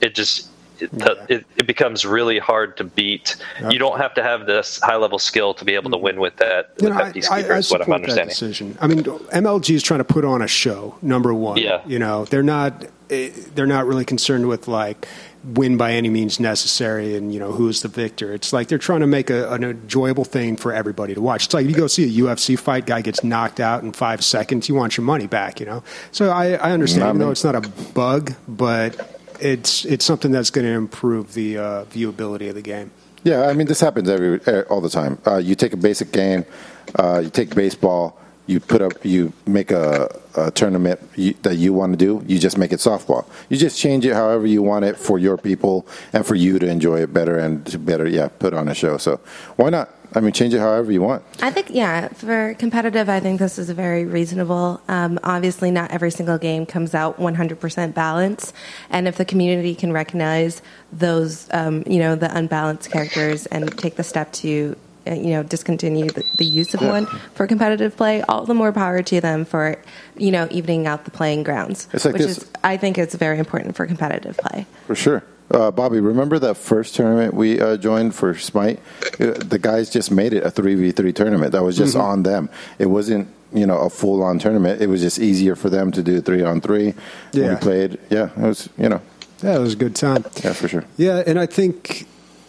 it becomes really hard to beat. Okay. You don't have to have this high-level skill to be able to win with that. Peacekeeper is what I'm understanding. That decision. I mean, MLG is trying to put on a show. Number one, they're not really concerned with like win by any means necessary and who's the victor. It's like they're trying to make an enjoyable thing for everybody to watch. It's like if you go see a UFC fight, guy gets knocked out in 5 seconds, you want your money back. So I understand, even though it's not a bug, but it's something that's going to improve the viewability of the game. Yeah, I mean, this happens all the time. You take a basic game, you take baseball, you make a tournament that you want to do. You just make it softball. You just change it however you want it for your people and for you to enjoy it better and to put on a show. So why not? I mean, change it however you want. I think, for competitive, I think this is very reasonable. Obviously, not every single game comes out 100% balanced. And if the community can recognize those, the unbalanced characters and take the step to, discontinue the use of one for competitive play, all the more power to them for, evening out the playing grounds. It's like I think it's very important for competitive play. For sure. Bobby, remember that first tournament we joined for Smite? The guys just made it a 3v3 tournament. That was just on them. It wasn't, a full-on tournament. It was just easier for them to do 3-on-3. Yeah. We played. Yeah, it was, Yeah, it was a good time. Yeah, for sure. Yeah, and I think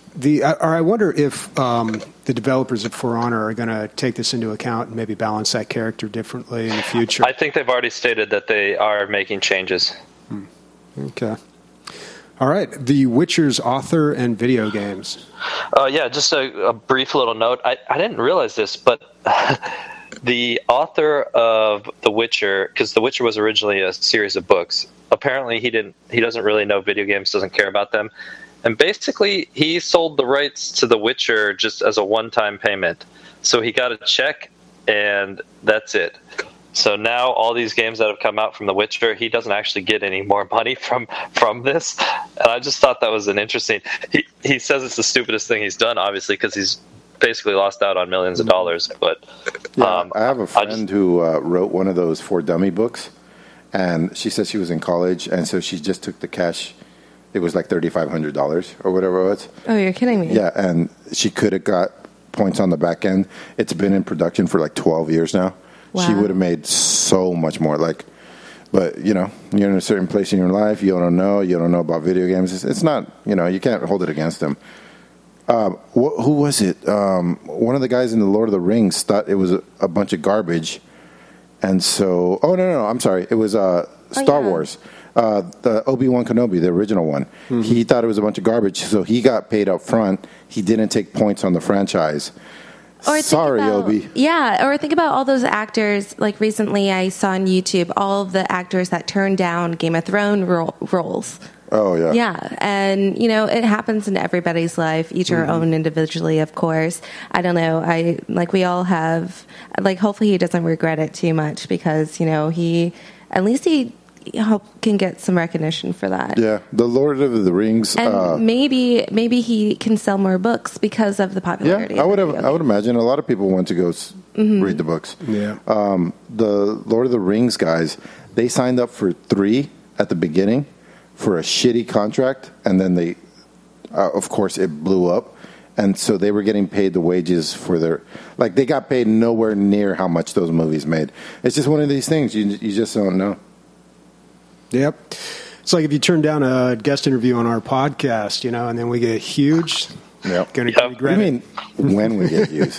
I wonder if the developers of For Honor are going to take this into account and maybe balance that character differently in the future. I think they've already stated that they are making changes. Okay. All right, The Witcher's author and video games. Just a brief little note. I didn't realize this, but the author of The Witcher, because The Witcher was originally a series of books, apparently he doesn't really know video games, doesn't care about them, and basically he sold the rights to The Witcher just as a one-time payment. So he got a check, and that's it. So now all these games that have come out from The Witcher, he doesn't actually get any more money from this. And I just thought that was an interesting... He says it's the stupidest thing he's done, obviously, because he's basically lost out on millions of dollars. But I have a friend who wrote one of those For Dummy books, and she said she was in college, and so she just took the cash. It was like $3,500 or whatever it was. Oh, you're kidding me. Yeah, and she could have got points on the back end. It's been in production for like 12 years now. Wow. She would have made so much more. But you're in a certain place in your life. You don't know about video games. It's not. You can't hold it against them. Who was it? One of the guys in the Lord of the Rings thought it was a bunch of garbage, and so. Oh no! I'm sorry. It was Star Wars. The Obi-Wan Kenobi, the original one. Mm-hmm. He thought it was a bunch of garbage, so he got paid up front. He didn't take points on the franchise. Sorry, Obi. Yeah, or think about all those actors. Like recently, I saw on YouTube all of the actors that turned down Game of Thrones roles. Oh, yeah. Yeah, and, it happens in everybody's life, each our own individually, of course. I don't know. We all have, hopefully he doesn't regret it too much because, he can get some recognition for that. Yeah, the Lord of the Rings. And maybe he can sell more books because of the popularity. Yeah, I would imagine a lot of people want to go read the books. Yeah. The Lord of the Rings guys, they signed up for 3 at the beginning for a shitty contract, and then they, of course, it blew up. And so they were getting paid the wages for their... they got paid nowhere near how much those movies made. It's just one of these things. You just don't know. Yep. It's like if you turn down a guest interview on our podcast, and then we get huge. Yep. Going to regret it. I mean, when we get huge.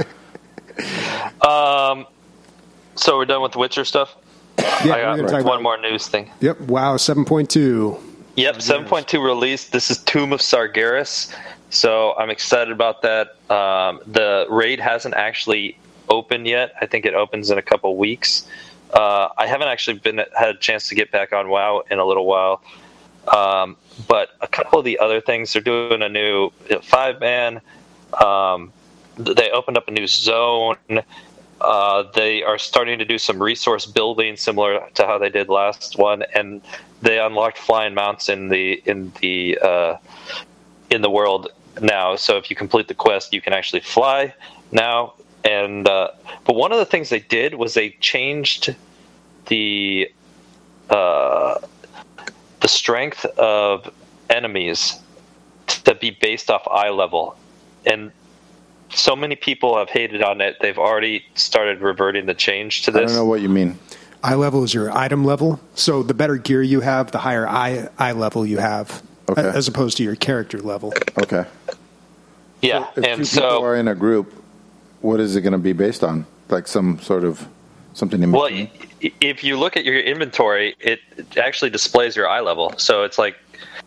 So we're done with the Witcher stuff? Yeah, I got one more news thing. Yep. Wow, 7.2. Yep, 7.2 released. This is Tomb of Sargeras. So I'm excited about that. The raid hasn't actually opened yet. I think it opens in a couple weeks. I haven't actually had a chance to get back on WoW in a little while. But a couple of the other things, they're doing a new 5-man. They opened up a new zone. They are starting to do some resource building similar to how they did last one, and they unlocked flying mounts in the world now. So if you complete the quest, you can actually fly now. And but one of the things they did was they changed the strength of enemies to be based off eye level, and so many people have hated on it. They've already started reverting the change to this. I don't know what you mean. Eye level is your item level. So the better gear you have, the higher eye level you have, Okay. as opposed to your character level. Okay. Yeah, If and two people so are in a group, what is it going to be based on? Like some sort of something in well, between? if you look at your inventory, it actually displays your eye level. So it's like,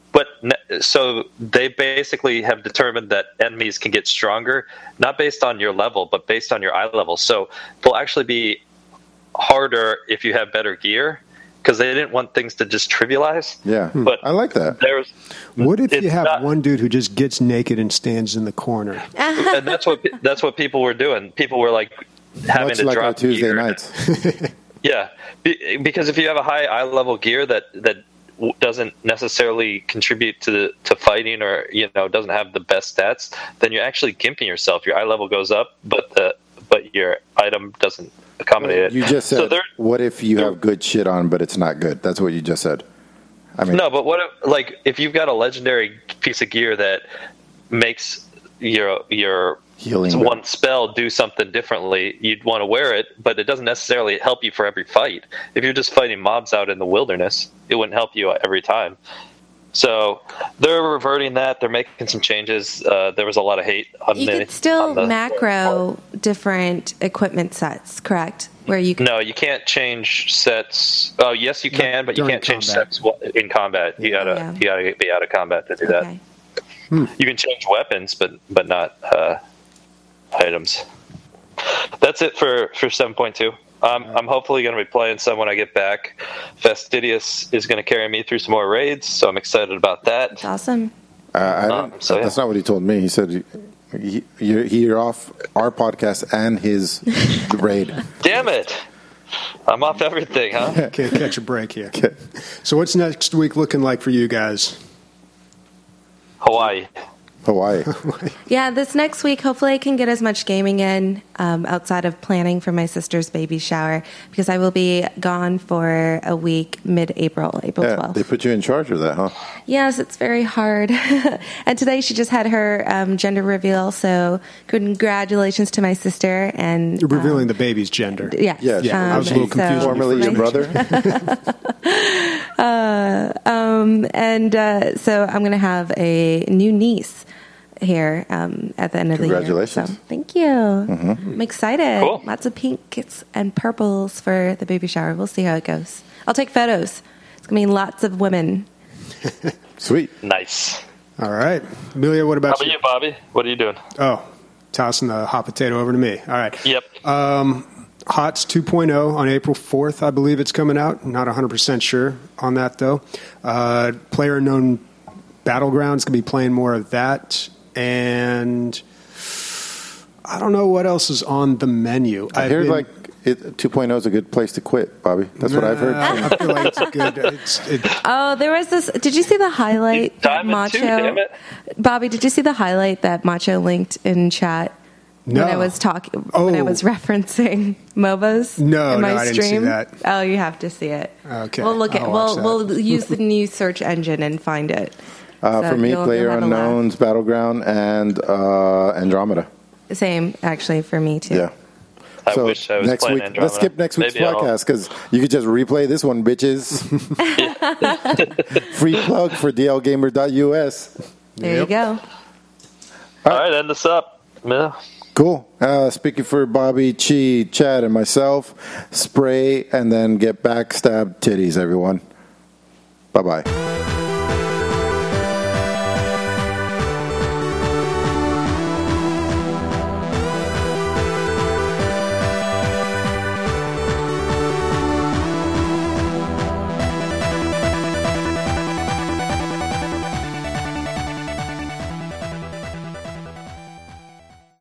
so they basically have determined that enemies can get stronger, not based on your level, but based on your eye level. So they'll actually be harder if you have better gear, because they didn't want things to just trivialize. Yeah, But I like that. there's What if you it's have not- one dude who just gets naked and stands in the corner? and that's what people were doing. People were like having Much to like drop our Tuesday gear. nights. Yeah, because if you have a high eye level gear that doesn't necessarily contribute to fighting, or doesn't have the best stats, then you're actually gimping yourself. Your eye level goes up, but your item doesn't accommodate it. You just So said, what if you have good shit on, but it's not good? That's what you just said. I mean, no, but if you've got a legendary piece of gear that makes your Healing. one spell do something differently, you'd want to wear it, but it doesn't necessarily help you for every fight. If you're just fighting mobs out in the wilderness, it wouldn't help you every time. So they're reverting that. They're making some changes. There was a lot of hate on You the. could still on the- macro different equipment sets, correct? Where you can, No, you can't change sets. Oh, yes, you can, but you during can't change combat. sets in combat. You gotta Yeah. you gotta be out of combat to do that. okay. You can change weapons, but not items. That's it for 7.2. I'm hopefully going to be playing some when I get back. Fastidious is going to carry me through some more raids, so I'm excited about that. It's awesome. So, yeah. That's not what he told me. He said you're off our podcast and his raid. Damn it! I'm off everything, huh? Can't catch a break here. So what's next week looking like for you guys? Hawaii. Hawaii. Yeah, this next week, hopefully I can get as much gaming in outside of planning for my sister's baby shower, because I will be gone for a week mid-April, April Yeah, 12th. they put you in charge of that, huh? Yes, it's very hard. And today she just had her gender reveal, so congratulations to my sister. And You're revealing the baby's gender. Yes. Yes. Yeah, I was a little confused. Formerly your brother. So I'm going to have a new niece here at the end of the year. Congratulations. So, thank you. I'm excited. Cool. Lots of pinks and purples for the baby shower. We'll see how it goes. I'll take photos. It's going to be lots of women. Sweet. Nice. All right. Amelia, what How about about you? you, Bobby? What are you doing? Oh, tossing the hot potato over to me. All right. Yep. HOTS 2.0 on April 4th, I believe it's coming out. Not 100% sure on that, though. PlayerUnknown Battlegrounds, going to be playing more of that. And I don't know what else is on the menu. I hear 2.0 is a good place to quit, Bobby. That's what I've heard. I feel like it's a good. Oh, there was this. Did you see the highlight that Diamond 2, Macho? damn it. Bobby, did you see the highlight that Macho linked in chat? No. When I was talking, when I was referencing MOBAs No, in my no, I didn't see stream. that. Oh, you have to see it. Okay, we'll look at. I'll watch that. We'll use the new search engine and find it. For me, you'll Player have a laugh. Unknown's Battleground and Andromeda. Same, actually, for me too. Yeah. I So wish I was next playing week, Andromeda. let's skip next week's Maybe I'll- podcast because you could just replay this one, bitches. Free plug for dlgamer.us. There you go. All right, end this up. Yeah. Cool. Speaking for Bobby, Chi, Chad, and myself, spray and then get backstabbed titties, everyone. Bye-bye.